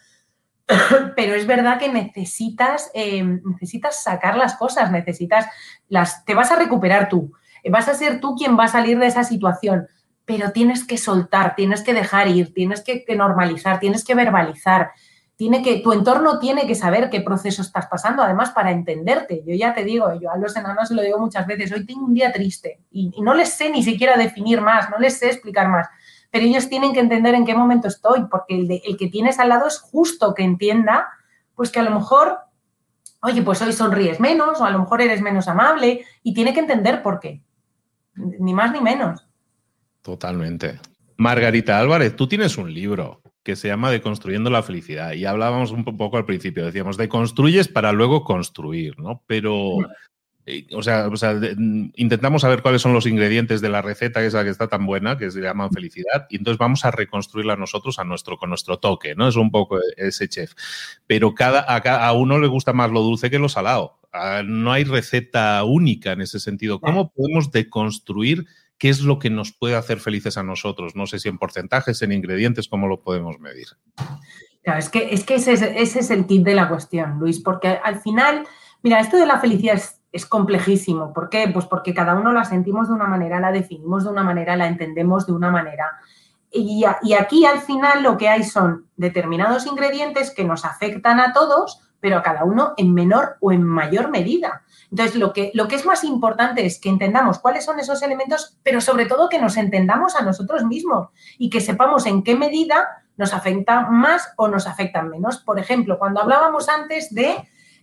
Pero es verdad que necesitas, eh, necesitas sacar las cosas, necesitas... las te vas a recuperar tú, vas a ser tú quien va a salir de esa situación, pero tienes que soltar, tienes que dejar ir, tienes que, que normalizar, tienes que verbalizar. Tiene que, tu entorno tiene que saber qué proceso estás pasando, además, para entenderte. Yo ya te digo, yo a los enanos se lo digo muchas veces, hoy tengo un día triste y, y no les sé ni siquiera definir más, no les sé explicar más, pero ellos tienen que entender en qué momento estoy, porque el, de, el que tienes al lado es justo que entienda, pues que a lo mejor, oye, pues hoy sonríes menos o a lo mejor eres menos amable y tiene que entender por qué, ni más ni menos. Totalmente. Margarita Álvarez, tú tienes un libro que se llama Deconstruyendo la felicidad y hablábamos un poco al principio, decíamos, deconstruyes para luego construir, ¿no? Pero, eh, o sea, o sea de, intentamos saber cuáles son los ingredientes de la receta esa que está tan buena, que se llama felicidad, y entonces vamos a reconstruirla nosotros a nuestro, con nuestro toque, ¿no? Es un poco ese chef. Pero cada, a, a uno le gusta más lo dulce que lo salado. A, no hay receta única en ese sentido. ¿Cómo podemos deconstruir qué es lo que nos puede hacer felices a nosotros? No sé si en porcentajes, en ingredientes, ¿cómo lo podemos medir? Claro, es que, es que ese, es, ese es el tip de la cuestión, Luis, porque al final, mira, esto de la felicidad es, es complejísimo. ¿Por qué? Pues porque cada uno la sentimos de una manera, la definimos de una manera, la entendemos de una manera. Y, y aquí, al final, lo que hay son determinados ingredientes que nos afectan a todos, pero a cada uno en menor o en mayor medida. Entonces, lo que, lo que es más importante es que entendamos cuáles son esos elementos, pero sobre todo que nos entendamos a nosotros mismos y que sepamos en qué medida nos afectan más o nos afectan menos. Por ejemplo, cuando hablábamos antes de,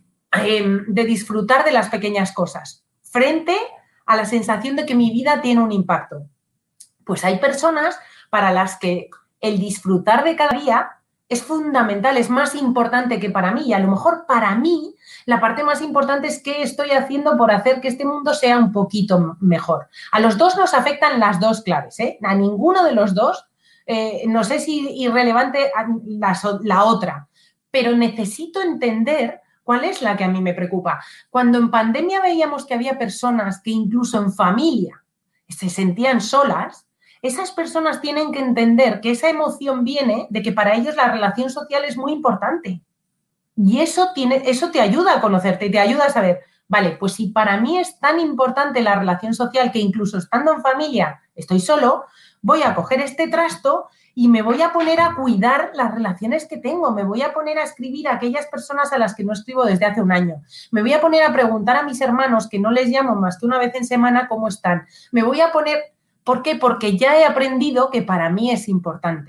eh, de disfrutar de las pequeñas cosas frente a la sensación de que mi vida tiene un impacto. Pues hay personas para las que el disfrutar de cada día es fundamental, es más importante que para mí. Y a lo mejor para mí la parte más importante es qué estoy haciendo por hacer que este mundo sea un poquito mejor. A los dos nos afectan las dos claves, ¿eh? A ninguno de los dos eh, no sé si irrelevante la, la otra, pero necesito entender cuál es la que a mí me preocupa. Cuando en pandemia veíamos que había personas que incluso en familia se sentían solas, esas personas tienen que entender que esa emoción viene de que para ellos la relación social es muy importante. Y eso, tiene, eso te ayuda a conocerte y te ayuda a saber, vale, pues si para mí es tan importante la relación social que incluso estando en familia estoy solo, voy a coger este trasto y me voy a poner a cuidar las relaciones que tengo, me voy a poner a escribir a aquellas personas a las que no escribo desde hace un año, me voy a poner a preguntar a mis hermanos, que no les llamo más que una vez en semana, cómo están, me voy a poner... ¿Por qué? Porque ya he aprendido que para mí es importante.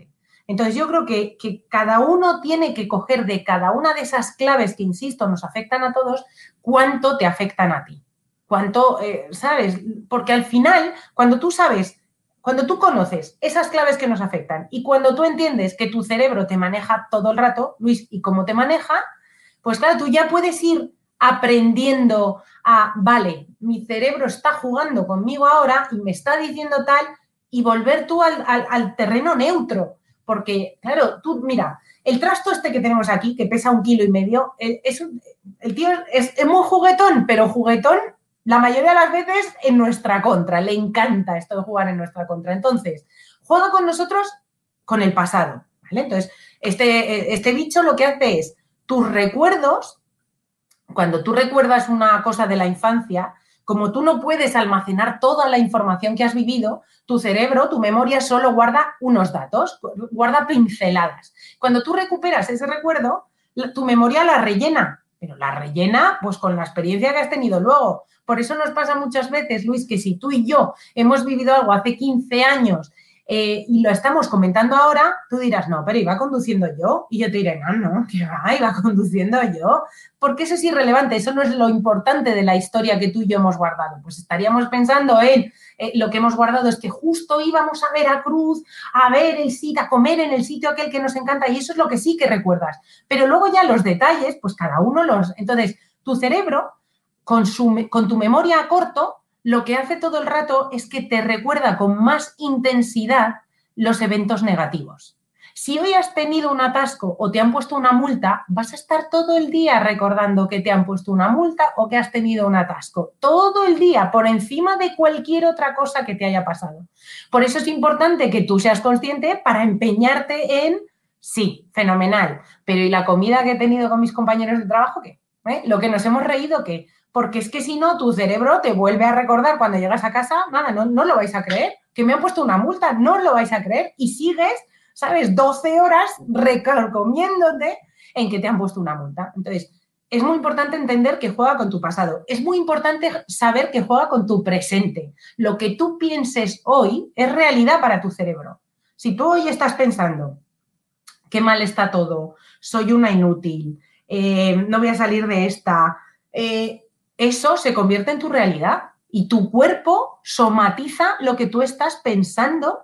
Entonces yo creo que, que cada uno tiene que coger de cada una de esas claves que, insisto, nos afectan a todos, cuánto te afectan a ti. Cuánto, eh, ¿sabes? Porque al final, cuando tú sabes, cuando tú conoces esas claves que nos afectan y cuando tú entiendes que tu cerebro te maneja todo el rato, Luis, y cómo te maneja, pues claro, tú ya puedes ir aprendiendo a, vale, mi cerebro está jugando conmigo ahora y me está diciendo tal, y volver tú al, al, al terreno neutro. Porque, claro, tú, mira, el trasto este que tenemos aquí, que pesa un kilo y medio, es, el tío es, es muy juguetón, pero juguetón la mayoría de las veces en nuestra contra. Le encanta esto de jugar en nuestra contra. Entonces, juega con nosotros con el pasado, ¿vale? Entonces, este, este bicho lo que hace es, tus recuerdos, cuando tú recuerdas una cosa de la infancia, como tú no puedes almacenar toda la información que has vivido, tu cerebro, tu memoria solo guarda unos datos, guarda pinceladas. Cuando tú recuperas ese recuerdo, tu memoria la rellena, pero la rellena pues con la experiencia que has tenido luego. Por eso nos pasa muchas veces, Luis, que si tú y yo hemos vivido algo hace quince años eh, y lo estamos comentando ahora, tú dirás, no, pero iba conduciendo yo. Y yo te diré, no, no, que va, iba conduciendo yo. Porque eso es irrelevante, eso no es lo importante de la historia que tú y yo hemos guardado. Pues estaríamos pensando en eh, lo que hemos guardado es que justo íbamos a Veracruz, a ver el sitio, a comer en el sitio aquel que nos encanta, y eso es lo que sí que recuerdas. Pero luego ya los detalles, pues cada uno los... Entonces, tu cerebro, con, su, con tu memoria a corto, lo que hace todo el rato es que te recuerda con más intensidad los eventos negativos. Si hoy has tenido un atasco o te han puesto una multa, vas a estar todo el día recordando que te han puesto una multa o que has tenido un atasco. Todo el día, por encima de cualquier otra cosa que te haya pasado. Por eso es importante que tú seas consciente para empeñarte en, sí, fenomenal, pero ¿y la comida que he tenido con mis compañeros de trabajo qué? ¿Eh? ¿Lo que nos hemos reído qué? Porque es que si no, tu cerebro te vuelve a recordar cuando llegas a casa, nada, no, no lo vais a creer, que me han puesto una multa, no lo vais a creer y sigues, ¿sabes?, doce horas recomiéndote en que te han puesto una multa. Entonces, es muy importante entender que juega con tu pasado. Es muy importante saber que juega con tu presente. Lo que tú pienses hoy es realidad para tu cerebro. Si tú hoy estás pensando, qué mal está todo, soy una inútil, eh, no voy a salir de esta... Eh, eso se convierte en tu realidad y tu cuerpo somatiza lo que tú estás pensando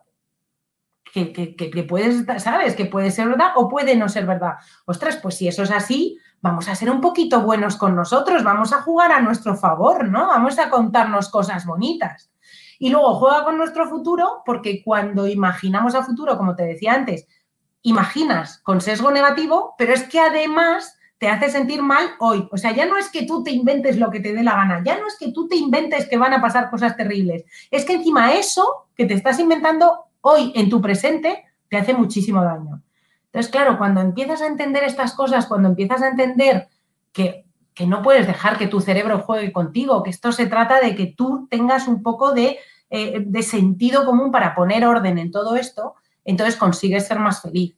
que, que, que, que puedes, ¿sabes? Que puede ser verdad o puede no ser verdad. Ostras, pues si eso es así, vamos a ser un poquito buenos con nosotros, vamos a jugar a nuestro favor, ¿no? Vamos a contarnos cosas bonitas. Y luego juega con nuestro futuro porque cuando imaginamos a futuro, como te decía antes, imaginas con sesgo negativo, pero es que además... te hace sentir mal hoy. O sea, ya no es que tú te inventes lo que te dé la gana, ya no es que tú te inventes que van a pasar cosas terribles, es que encima eso que te estás inventando hoy en tu presente te hace muchísimo daño. Entonces, claro, cuando empiezas a entender estas cosas, cuando empiezas a entender que, que no puedes dejar que tu cerebro juegue contigo, que esto se trata de que tú tengas un poco de, eh, de sentido común para poner orden en todo esto, entonces consigues ser más feliz.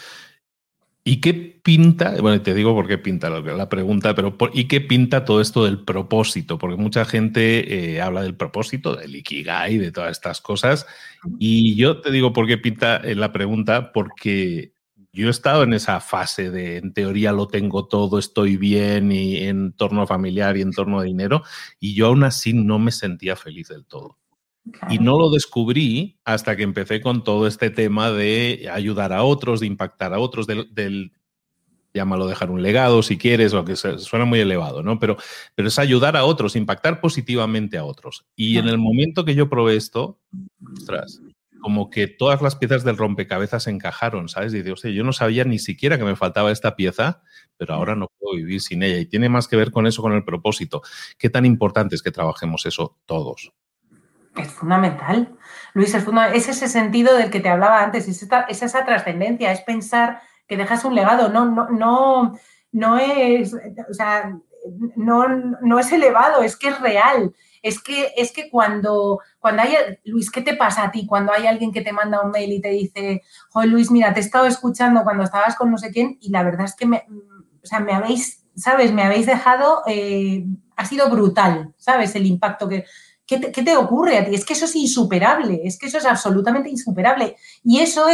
¿Y qué pinta? Bueno, te digo por qué pinta la, la pregunta, pero por, ¿y qué pinta todo esto del propósito? Porque mucha gente eh, habla del propósito, del Ikigai, de todas estas cosas. Y yo te digo por qué pinta la pregunta, porque yo he estado en esa fase de, en teoría lo tengo todo, estoy bien, y en entorno familiar y en entorno de dinero, y yo aún así no me sentía feliz del todo. Y no lo descubrí hasta que empecé con todo este tema de ayudar a otros, de impactar a otros, del, del llámalo dejar un legado si quieres, o que suena muy elevado, ¿no? Pero, pero es ayudar a otros, impactar positivamente a otros. Y en el momento que yo probé esto, ostras, como que todas las piezas del rompecabezas encajaron, ¿sabes? Y digo, hostia, yo no sabía ni siquiera que me faltaba esta pieza, pero ahora no puedo vivir sin ella. Y tiene más que ver con eso, con el propósito. ¿Qué tan importante es que trabajemos eso todos? Es fundamental, Luis, es, fundamental. Es ese sentido del que te hablaba antes, es, esta, es esa trascendencia, es pensar que dejas un legado, no, no, no, no es, o sea, no, no es elevado, es que es real, es que, es que cuando, cuando hay, Luis, ¿qué te pasa a ti cuando hay alguien que te manda un mail y te dice, joder, Luis, mira, te he estado escuchando cuando estabas con no sé quién y la verdad es que me, o sea, me habéis, ¿sabes? Me habéis dejado, eh, ha sido brutal, ¿sabes? El impacto que... ¿Qué te, ¿Qué te ocurre a ti? Es que eso es insuperable, es que eso es absolutamente insuperable. Y eso es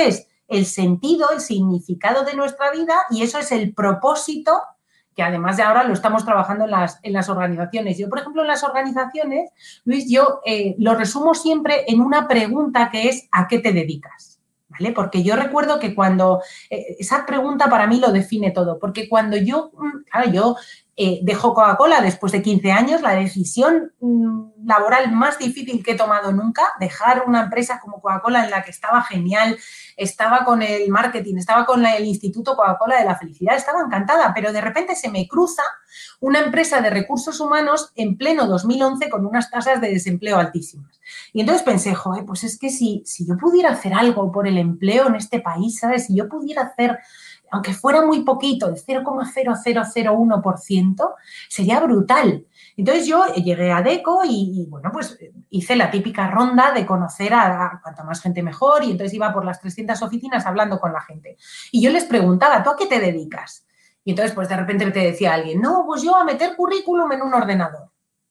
el sentido, el significado de nuestra vida, y eso es el propósito, que además de ahora lo estamos trabajando en las, en las organizaciones. Yo, por ejemplo, en las organizaciones, Luis, yo eh, lo resumo siempre en una pregunta que es ¿a qué te dedicas? ¿Vale? Porque yo recuerdo que cuando, eh, esa pregunta para mí lo define todo, porque cuando yo, claro, yo eh, dejo Coca-Cola después de quince años, la decisión mm, laboral más difícil que he tomado nunca, dejar una empresa como Coca-Cola en la que estaba genial, estaba con el marketing, estaba con la, el Instituto Coca-Cola de la Felicidad, estaba encantada, pero de repente se me cruza una empresa de recursos humanos en pleno dos mil once con unas tasas de desempleo altísimas. Y entonces pensé, joder, pues es que si, si yo pudiera hacer algo por el empleo en este país, ¿sabes? Si yo pudiera hacer, aunque fuera muy poquito, de cero coma cero cero cero uno por ciento, sería brutal. Entonces yo llegué a Adecco y, y, bueno, pues hice la típica ronda de conocer a, a cuanta más gente mejor, y entonces iba por las trescientas oficinas hablando con la gente. Y yo les preguntaba, ¿tú a qué te dedicas? Y entonces pues de repente te decía alguien, no, pues yo a meter currículum en un ordenador.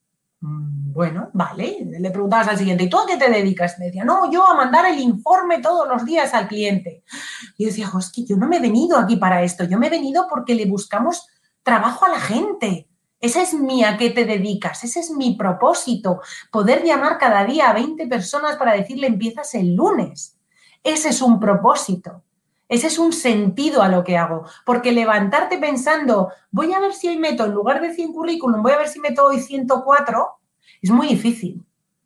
Bueno, vale. Le preguntabas al siguiente, ¿y tú a qué te dedicas? Me decía, no, yo a mandar el informe todos los días al cliente. Y yo decía, es que yo no me he venido aquí para esto, yo me he venido porque le buscamos trabajo a la gente. Esa es mi a qué te dedicas, ese es mi propósito, poder llamar cada día a veinte personas para decirle empiezas el lunes. Ese es un propósito. Ese es un sentido a lo que hago, porque levantarte pensando, voy a ver si hoy meto, en lugar de cien currículum, voy a ver si meto hoy ciento cuatro, es muy difícil.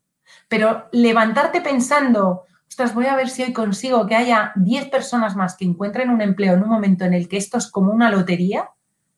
Pero levantarte pensando, ostras, voy a ver si hoy consigo que haya diez personas más que encuentren un empleo en un momento en el que esto es como una lotería,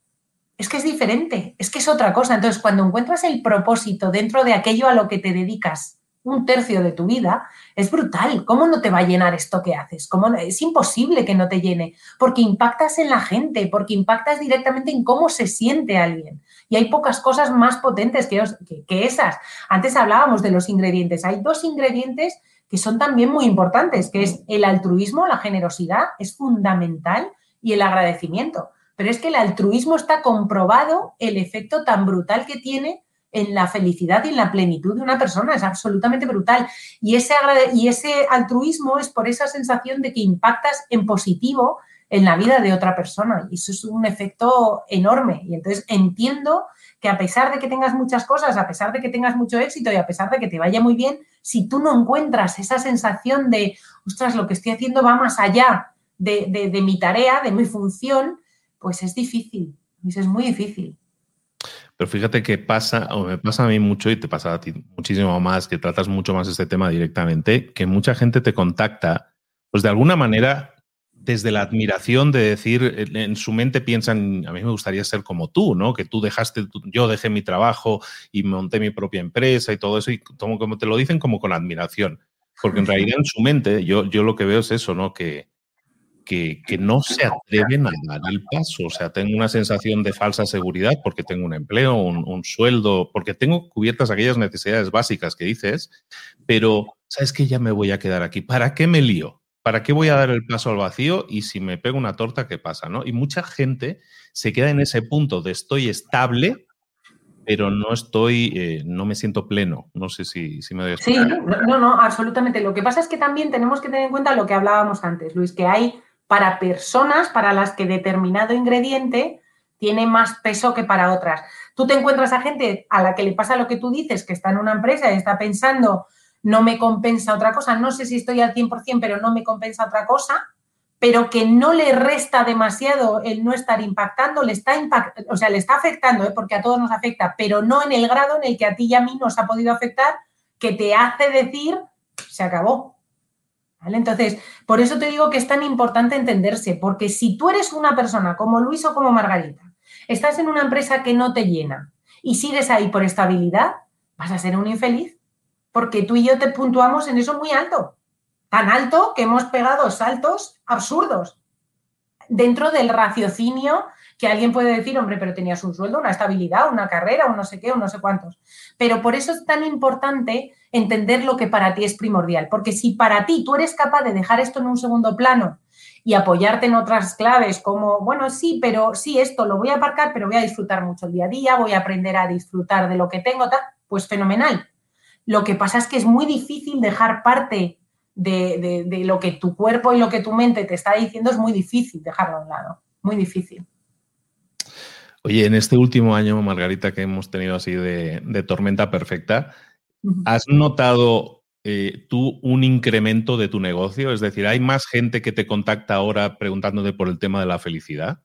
es que es diferente, es que es otra cosa. Entonces, cuando encuentras el propósito dentro de aquello a lo que te dedicas un tercio de tu vida, es brutal. ¿Cómo no te va a llenar esto que haces? ¿Cómo no? Es imposible que no te llene, porque impactas en la gente, porque impactas directamente en cómo se siente alguien. Y hay pocas cosas más potentes que, que, que esas. Antes hablábamos de los ingredientes. Hay dos ingredientes que son también muy importantes, que es el altruismo, la generosidad, es fundamental, y el agradecimiento. Pero es que el altruismo está comprobado el efecto tan brutal que tiene en la felicidad y en la plenitud de una persona, es absolutamente brutal. Y ese, y ese altruismo es por esa sensación de que impactas en positivo en la vida de otra persona. Y eso es un efecto enorme. Y entonces entiendo que a pesar de que tengas muchas cosas, a pesar de que tengas mucho éxito y a pesar de que te vaya muy bien, si tú no encuentras esa sensación de, ostras, lo que estoy haciendo va más allá de, de, de mi tarea, de mi función, pues es difícil. Es muy difícil. Pero fíjate que pasa, o me pasa a mí mucho, y te pasa a ti muchísimo más, que tratas mucho más este tema directamente, que mucha gente te contacta, pues de alguna manera, desde la admiración de decir, en su mente piensan, a mí me gustaría ser como tú, ¿no? Que tú dejaste, yo dejé mi trabajo y monté mi propia empresa y todo eso, y como, como te lo dicen como con admiración. Porque en realidad en su mente, yo, yo lo que veo es eso, ¿no? Que Que, que no se atreven a dar el paso. O sea, tengo una sensación de falsa seguridad porque tengo un empleo, un, un sueldo, porque tengo cubiertas aquellas necesidades básicas que dices, pero ¿sabes qué? Ya me voy a quedar aquí. ¿Para qué me lío? ¿Para qué voy a dar el paso al vacío? Y si me pego una torta, ¿qué pasa? ¿No? Y mucha gente se queda en ese punto de estoy estable, pero no estoy, eh, no me siento pleno. No sé si, si me doy a explicar. Sí, no, no, absolutamente. Lo que pasa es que también tenemos que tener en cuenta lo que hablábamos antes, Luis, que hay para personas para las que determinado ingrediente tiene más peso que para otras. Tú te encuentras a gente a la que le pasa lo que tú dices, que está en una empresa y está pensando, no me compensa otra cosa, no sé si estoy al cien por ciento, pero no me compensa otra cosa, pero que no le resta demasiado el no estar impactando, le está impact, o sea, le está afectando, ¿eh? Porque a todos nos afecta, pero no en el grado en el que a ti y a mí nos ha podido afectar, que te hace decir, se acabó. ¿Vale? Entonces, por eso te digo que es tan importante entenderse, porque si tú eres una persona como Luis o como Margarita, estás en una empresa que no te llena y sigues ahí por estabilidad, vas a ser un infeliz, porque tú y yo te puntuamos en eso muy alto, tan alto que hemos pegado saltos absurdos dentro del raciocinio que alguien puede decir, hombre, pero tenías un sueldo, una estabilidad, una carrera, un no sé qué, un no sé cuántos. Pero por eso es tan importante entender lo que para ti es primordial, porque si para ti tú eres capaz de dejar esto en un segundo plano y apoyarte en otras claves como, bueno, sí, pero sí, esto lo voy a aparcar, pero voy a disfrutar mucho el día a día, voy a aprender a disfrutar de lo que tengo, tal, pues fenomenal. Lo que pasa es que es muy difícil dejar parte de, de, de lo que tu cuerpo y lo que tu mente te está diciendo, es muy difícil dejarlo a un lado, muy difícil. Oye, en este último año, Margarita, que hemos tenido así de, de tormenta perfecta, ¿has notado eh, tú un incremento de tu negocio? Es decir, ¿hay más gente que te contacta ahora preguntándote por el tema de la felicidad?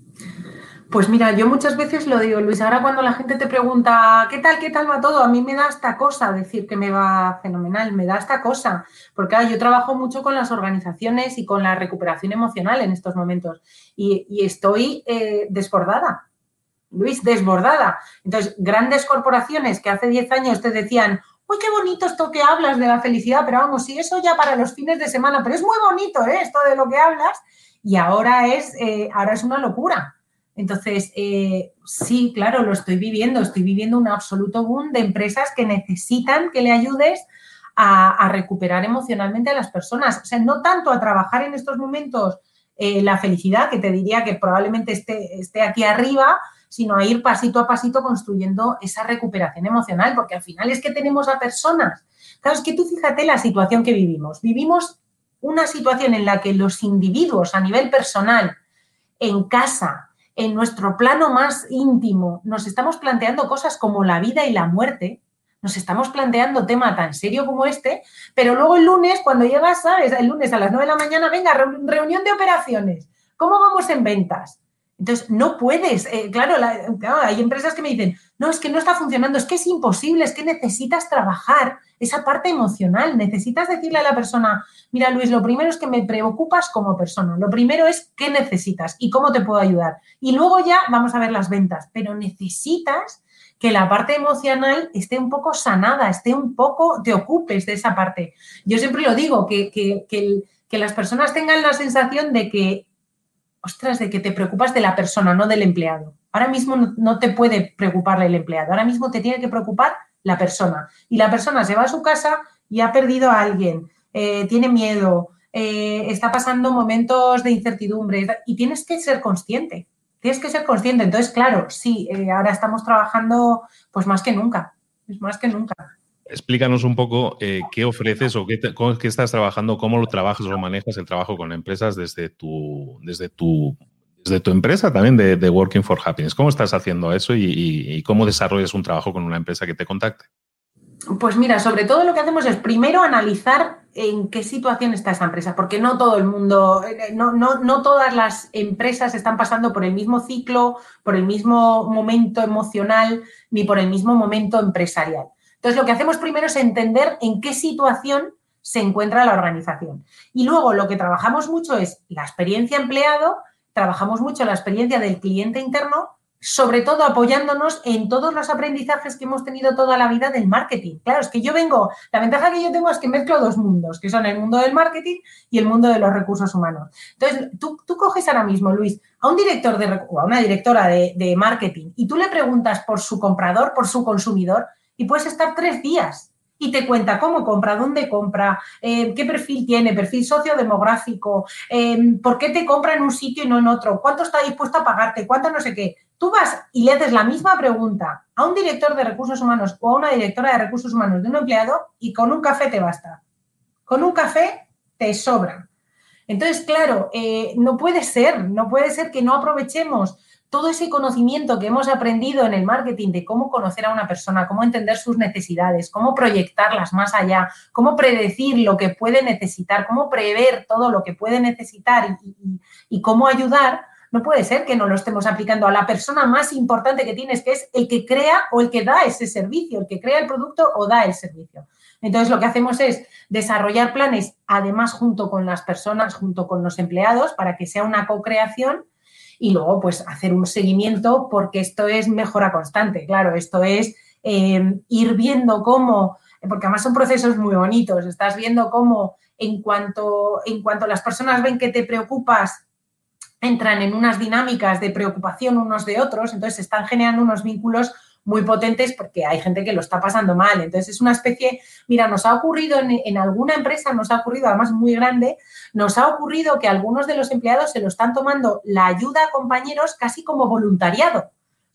Pues mira, yo muchas veces lo digo, Luis, ahora cuando la gente te pregunta ¿qué tal, qué tal va todo? A mí me da esta cosa decir que me va fenomenal, me da esta cosa, porque claro, yo trabajo mucho con las organizaciones y con la recuperación emocional en estos momentos y, y estoy eh, desbordada, Luis, desbordada. Entonces, grandes corporaciones que hace diez años te decían uy, qué bonito esto que hablas de la felicidad, pero vamos, sí, eso ya para los fines de semana, pero es muy bonito, ¿eh? Esto de lo que hablas, y ahora es, eh, ahora es una locura. Entonces, eh, sí, claro, lo estoy viviendo, estoy viviendo un absoluto boom de empresas que necesitan que le ayudes a, a recuperar emocionalmente a las personas. O sea, no tanto a trabajar en estos momentos eh, la felicidad, que te diría que probablemente esté, esté aquí arriba, sino a ir pasito a pasito construyendo esa recuperación emocional, porque al final es que tenemos a personas. Claro, es que tú fíjate la situación que vivimos. Vivimos una situación en la que los individuos a nivel personal, en casa, en nuestro plano más íntimo, nos estamos planteando cosas como la vida y la muerte, nos estamos planteando tema tan serio como este, pero luego el lunes, cuando llegas, ¿sabes? El lunes a las nueve de la mañana, venga, reunión de operaciones, ¿cómo vamos en ventas? Entonces, no puedes, eh, claro, la, claro, hay empresas que me dicen, no, es que no está funcionando, es que es imposible, es que necesitas trabajar esa parte emocional, necesitas decirle a la persona, mira, Luis, lo primero es que me preocupas como persona, lo primero es qué necesitas y cómo te puedo ayudar. Y luego ya vamos a ver las ventas, pero necesitas que la parte emocional esté un poco sanada, esté un poco, te ocupes de esa parte. Yo siempre lo digo, que, que, que, el, que las personas tengan la sensación de que ostras, de que te preocupas de la persona, no del empleado. Ahora mismo no, no te puede preocupar el empleado, ahora mismo te tiene que preocupar la persona. Y la persona se va a su casa y ha perdido a alguien, eh, tiene miedo, eh, está pasando momentos de incertidumbre y tienes que ser consciente, tienes que ser consciente. Entonces, claro, sí, eh, ahora estamos trabajando pues más que nunca, es más que nunca. Explícanos un poco eh, qué ofreces o qué, te, cómo, qué estás trabajando, cómo lo trabajas o manejas el trabajo con empresas desde tu, desde tu, desde tu empresa también de, de Working for Happiness. ¿Cómo estás haciendo eso y, y, y cómo desarrollas un trabajo con una empresa que te contacte? Pues mira, sobre todo lo que hacemos es primero analizar en qué situación está esa empresa, porque no todo el mundo, no, no, no todas las empresas están pasando por el mismo ciclo, por el mismo momento emocional, ni por el mismo momento empresarial. Entonces, lo que hacemos primero es entender en qué situación se encuentra la organización. Y luego lo que trabajamos mucho es la experiencia empleado, trabajamos mucho la experiencia del cliente interno, sobre todo apoyándonos en todos los aprendizajes que hemos tenido toda la vida del marketing. Claro, es que yo vengo, la ventaja que yo tengo es que mezclo dos mundos, que son el mundo del marketing y el mundo de los recursos humanos. Entonces, tú, tú coges ahora mismo, Luis, a un director de, o a una directora de, de marketing y tú le preguntas por su comprador, por su consumidor, y puedes estar tres días y te cuenta cómo compra, dónde compra, eh, qué perfil tiene, perfil sociodemográfico, eh, por qué te compra en un sitio y no en otro, cuánto está dispuesto a pagarte, cuánto no sé qué. Tú vas y le haces la misma pregunta a un director de recursos humanos o a una directora de recursos humanos de un empleado y con un café te basta. Con un café te sobra. Entonces, claro, eh, no puede ser, no puede ser que no aprovechemos todo ese conocimiento que hemos aprendido en el marketing de cómo conocer a una persona, cómo entender sus necesidades, cómo proyectarlas más allá, cómo predecir lo que puede necesitar, cómo prever todo lo que puede necesitar y, y, y cómo ayudar. No puede ser que no lo estemos aplicando a la persona más importante que tienes, que es el que crea o el que da ese servicio, el que crea el producto o da el servicio. Entonces, lo que hacemos es desarrollar planes, además, junto con las personas, junto con los empleados, para que sea una co-creación y luego, pues, hacer un seguimiento, porque esto es mejora constante. Claro, esto es eh, ir viendo cómo, porque además son procesos muy bonitos, estás viendo cómo en cuanto, en cuanto las personas ven que te preocupas, entran en unas dinámicas de preocupación unos de otros, entonces se están generando unos vínculos muy potentes porque hay gente que lo está pasando mal. Entonces, es una especie, mira, nos ha ocurrido en, en alguna empresa, nos ha ocurrido, además muy grande, nos ha ocurrido que algunos de los empleados se lo están tomando la ayuda a compañeros casi como voluntariado.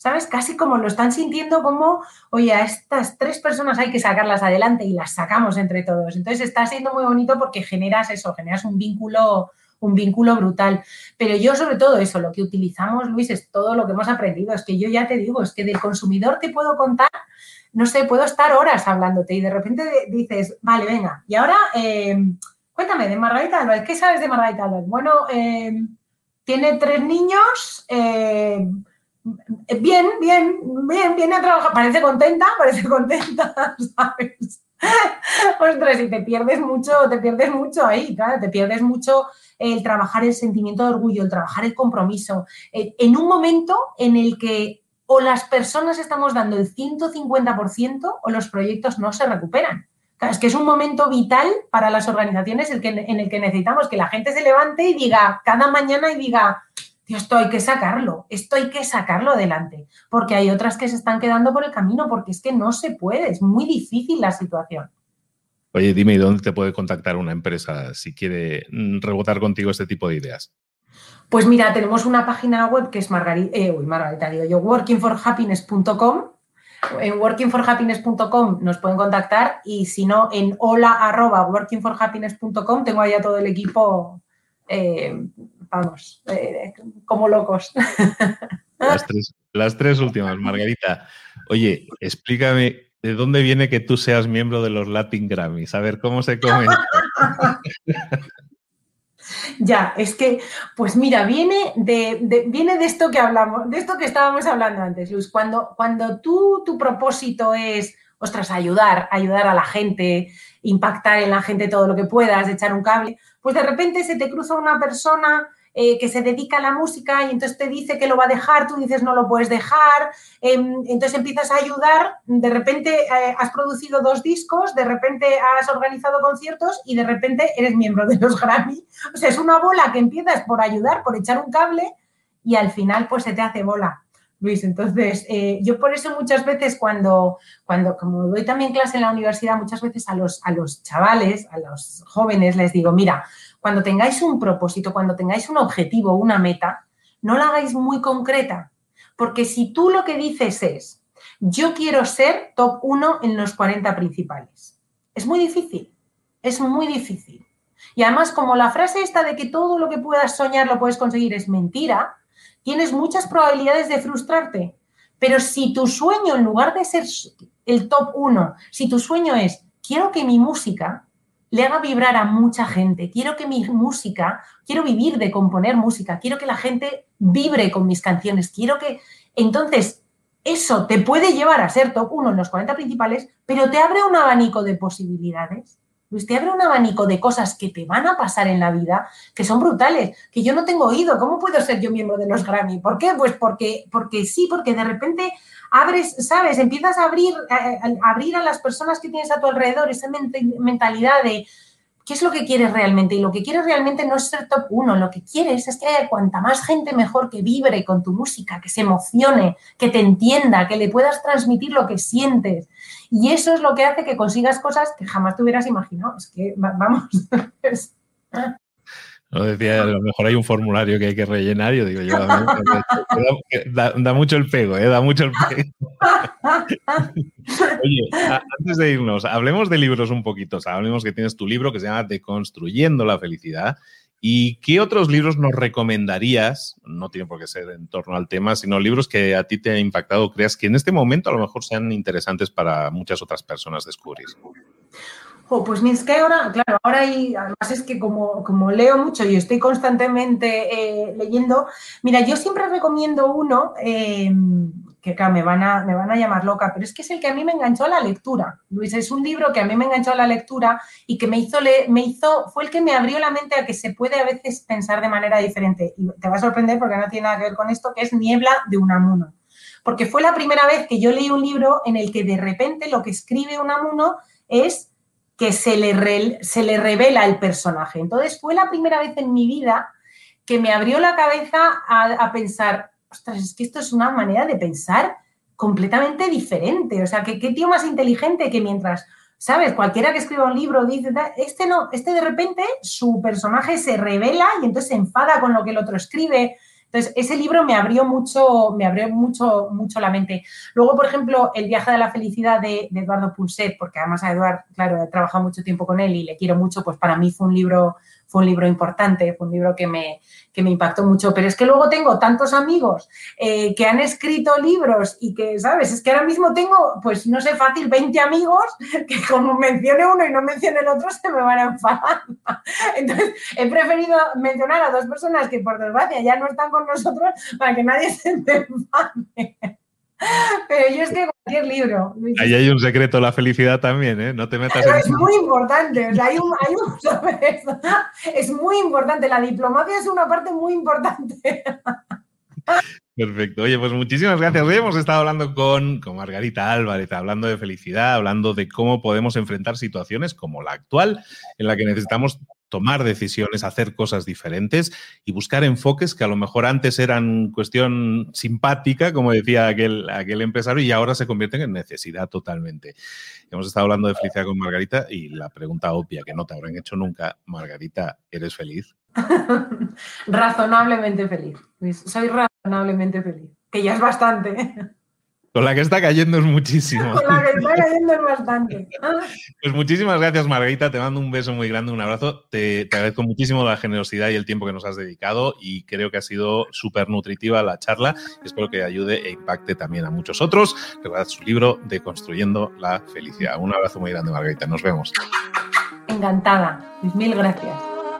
¿sabes? Casi como lo están sintiendo como, oye, a estas tres personas hay que sacarlas adelante y las sacamos entre todos. Entonces está siendo muy bonito porque generas eso, generas un vínculo, un vínculo brutal. Pero yo sobre todo eso, lo que utilizamos, Luis, es todo lo que hemos aprendido. Es que yo ya te digo, es que del consumidor te puedo contar, no sé, puedo estar horas hablándote y de repente dices, vale, venga, y ahora eh, cuéntame de Margarita Álvarez, ¿qué sabes de Margarita Álvarez? Bueno, eh, tiene tres niños, eh, bien, bien, bien, viene a trabajar, parece contenta, parece contenta, ¿sabes? Ostras, y te pierdes mucho, te pierdes mucho ahí, claro, te pierdes mucho el trabajar el sentimiento de orgullo, el trabajar el compromiso, eh, en un momento en el que o las personas estamos dando el ciento cincuenta por ciento o los proyectos no se recuperan. Claro, es que es un momento vital para las organizaciones el que, en el que necesitamos que la gente se levante y diga cada mañana y diga, Dios, esto hay que sacarlo, esto hay que sacarlo adelante, porque hay otras que se están quedando por el camino, porque es que no se puede, es muy difícil la situación. Oye, dime, ¿y dónde te puede contactar una empresa si quiere rebotar contigo este tipo de ideas? Pues mira, tenemos una página web que es Margarita, eh, uy, Margarita, digo yo, working for happiness punto com. En working for happiness punto com nos pueden contactar y si no, en hola arroba working for happiness punto com tengo ahí a todo el equipo, eh, vamos, eh, como locos. Las tres, las tres últimas, Margarita. Oye, explícame de dónde viene que tú seas miembro de los Latin Grammys. A ver, ¿cómo se come? Ya, es que, pues mira, viene de, de, viene de esto que hablamos, de esto que estábamos hablando antes, Luz. Cuando, cuando tú, tu propósito es, ostras, ayudar, ayudar a la gente, impactar en la gente todo lo que puedas, echar un cable, pues de repente se te cruza una persona eh, que se dedica a la música y entonces te dice que lo va a dejar, tú dices no lo puedes dejar, eh, entonces empiezas a ayudar, de repente eh, has producido dos discos, de repente has organizado conciertos y de repente eres miembro de los Grammy. O sea, es una bola que empiezas por ayudar, por echar un cable y al final pues se te hace bola. Luis, entonces eh, yo por eso muchas veces cuando, cuando, como doy también clase en la universidad, muchas veces a los, a los chavales, a los jóvenes les digo, mira, cuando tengáis un propósito, cuando tengáis un objetivo, una meta, no la hagáis muy concreta, porque si tú lo que dices es, yo quiero ser top uno en los cuarenta principales, es muy difícil, es muy difícil. Y además, como la frase esta de que todo lo que puedas soñar lo puedes conseguir es mentira, tienes muchas probabilidades de frustrarte. Pero si tu sueño, en lugar de ser el top uno, si tu sueño es, quiero que mi música le haga vibrar a mucha gente, quiero que mi música, quiero vivir de componer música, quiero que la gente vibre con mis canciones, quiero que... Entonces, eso te puede llevar a ser top uno en los cuarenta principales, pero te abre un abanico de posibilidades. Pues te abre un abanico de cosas que te van a pasar en la vida que son brutales, que yo no tengo oído. ¿Cómo puedo ser yo miembro de los Grammy? ¿Por qué? Pues porque, porque sí, porque de repente abres, ¿sabes? Empiezas a abrir, a, a abrir a las personas que tienes a tu alrededor esa mentalidad de qué es lo que quieres realmente. Y lo que quieres realmente no es ser top uno. Lo que quieres es que haya cuanta más gente mejor que vibre con tu música, que se emocione, que te entienda, que le puedas transmitir lo que sientes. Y eso es lo que hace que consigas cosas que jamás te hubieras imaginado. Es que, vamos... No decía, a lo mejor hay un formulario que hay que rellenar. Yo digo, yo, da, da, da mucho el pego, ¿eh? Da mucho el pego. Oye, a, antes de irnos, hablemos de libros un poquito. O sea, hablemos que tienes tu libro que se llama Deconstruyendo la felicidad. ¿Y qué otros libros nos recomendarías? No tiene por qué ser en torno al tema, sino libros que a ti te han impactado, creas que en este momento a lo mejor sean interesantes para muchas otras personas descubrir. Oh, pues es que ahora, claro, ahora hay, además es que como, como leo mucho y estoy constantemente eh, leyendo, mira, yo siempre recomiendo uno, eh, que claro, me van, a, me van a llamar loca, pero es que es el que a mí me enganchó a la lectura. Luis, es un libro que a mí me enganchó a la lectura y que me hizo, le, me hizo, fue el que me abrió la mente a que se puede a veces pensar de manera diferente. Y te va a sorprender porque no tiene nada que ver con esto, que es Niebla de Unamuno. Porque fue la primera vez que yo leí un libro en el que de repente lo que escribe Unamuno es que se le, re, se le revela el personaje. Entonces, fue la primera vez en mi vida que me abrió la cabeza a, a pensar, ostras, es que esto es una manera de pensar completamente diferente. O sea, que qué tío más inteligente que mientras, ¿sabes? Cualquiera que escriba un libro dice, este no, este de repente su personaje se revela y entonces se enfada con lo que el otro escribe. Entonces, ese libro me abrió mucho, me abrió mucho, mucho la mente. Luego, por ejemplo, El viaje de la felicidad de, de Eduardo Punset, porque además a Eduardo, claro, he trabajado mucho tiempo con él y le quiero mucho, pues para mí fue un libro, fue un libro importante, fue un libro que me, que me impactó mucho. Pero es que luego tengo tantos amigos eh, que han escrito libros y que, ¿sabes? Es que ahora mismo tengo, pues no sé, fácil, veinte amigos que como mencione uno y no mencione el otro se me van a enfadar. Entonces, he preferido mencionar a dos personas que, por desgracia, ya no están con nosotros para que nadie se me enfade. Pero yo es que cualquier libro... Ahí hay un secreto, la felicidad también, ¿eh? No te metas Pero en... es muy importante, o sea, hay un, hay un sobre eso. Es muy importante, la diplomacia es una parte muy importante. Perfecto. Oye, pues muchísimas gracias. Hoy hemos estado hablando con, con Margarita Álvarez, hablando de felicidad, hablando de cómo podemos enfrentar situaciones como la actual, en la que necesitamos tomar decisiones, hacer cosas diferentes y buscar enfoques que a lo mejor antes eran cuestión simpática, como decía aquel, aquel empresario, y ahora se convierten en necesidad totalmente. Hemos estado hablando de felicidad con Margarita y la pregunta obvia que no te habrán hecho nunca, Margarita, ¿eres feliz? Razonablemente feliz. Soy razonablemente feliz, que ya es bastante. Con la que está cayendo es muchísimo. Con la que está cayendo es bastante. Pues muchísimas gracias, Margarita. Te mando un beso muy grande, un abrazo. Te, te agradezco muchísimo la generosidad y el tiempo que nos has dedicado y creo que ha sido súper nutritiva la charla. Espero que ayude e impacte también a muchos otros. Recordad su libro Deconstruyendo la Felicidad. Un abrazo muy grande, Margarita. Nos vemos. Encantada. Mil gracias.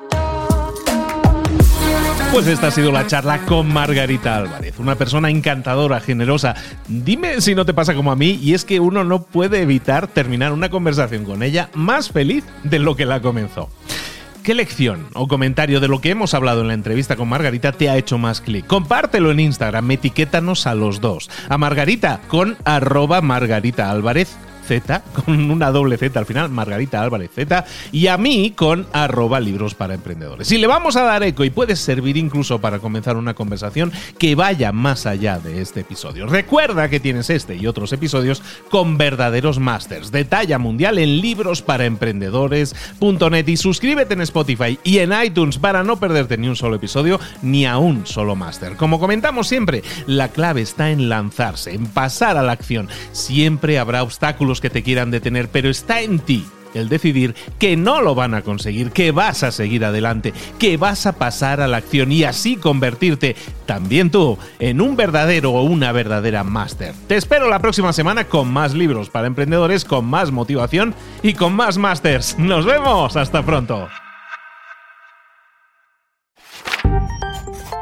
Pues esta ha sido la charla con Margarita Álvarez, una persona encantadora, generosa. Dime si no te pasa como a mí, y es que uno no puede evitar terminar una conversación con ella más feliz de lo que la comenzó. ¿Qué lección o comentario de lo que hemos hablado en la entrevista con Margarita te ha hecho más clic? Compártelo en Instagram, etiquétanos a los dos. A Margarita con arroba Margarita Álvarez Z, con una doble Z al final, Margarita Álvarez Z, y a mí con arroba libros para emprendedores. Y le vamos a dar eco y puede servir incluso para comenzar una conversación que vaya más allá de este episodio. Recuerda que tienes este y otros episodios con verdaderos másters de talla mundial en libros para emprendedores punto net y suscríbete en Spotify y en iTunes para no perderte ni un solo episodio ni a un solo máster. Como comentamos siempre, la clave está en lanzarse, en pasar a la acción. Siempre habrá obstáculos que te quieran detener, pero está en ti el decidir que no lo van a conseguir, que vas a seguir adelante, que vas a pasar a la acción y así convertirte también tú en un verdadero o una verdadera máster. Te espero la próxima semana con más libros para emprendedores, con más motivación y con más másters. ¡Nos vemos! ¡Hasta pronto!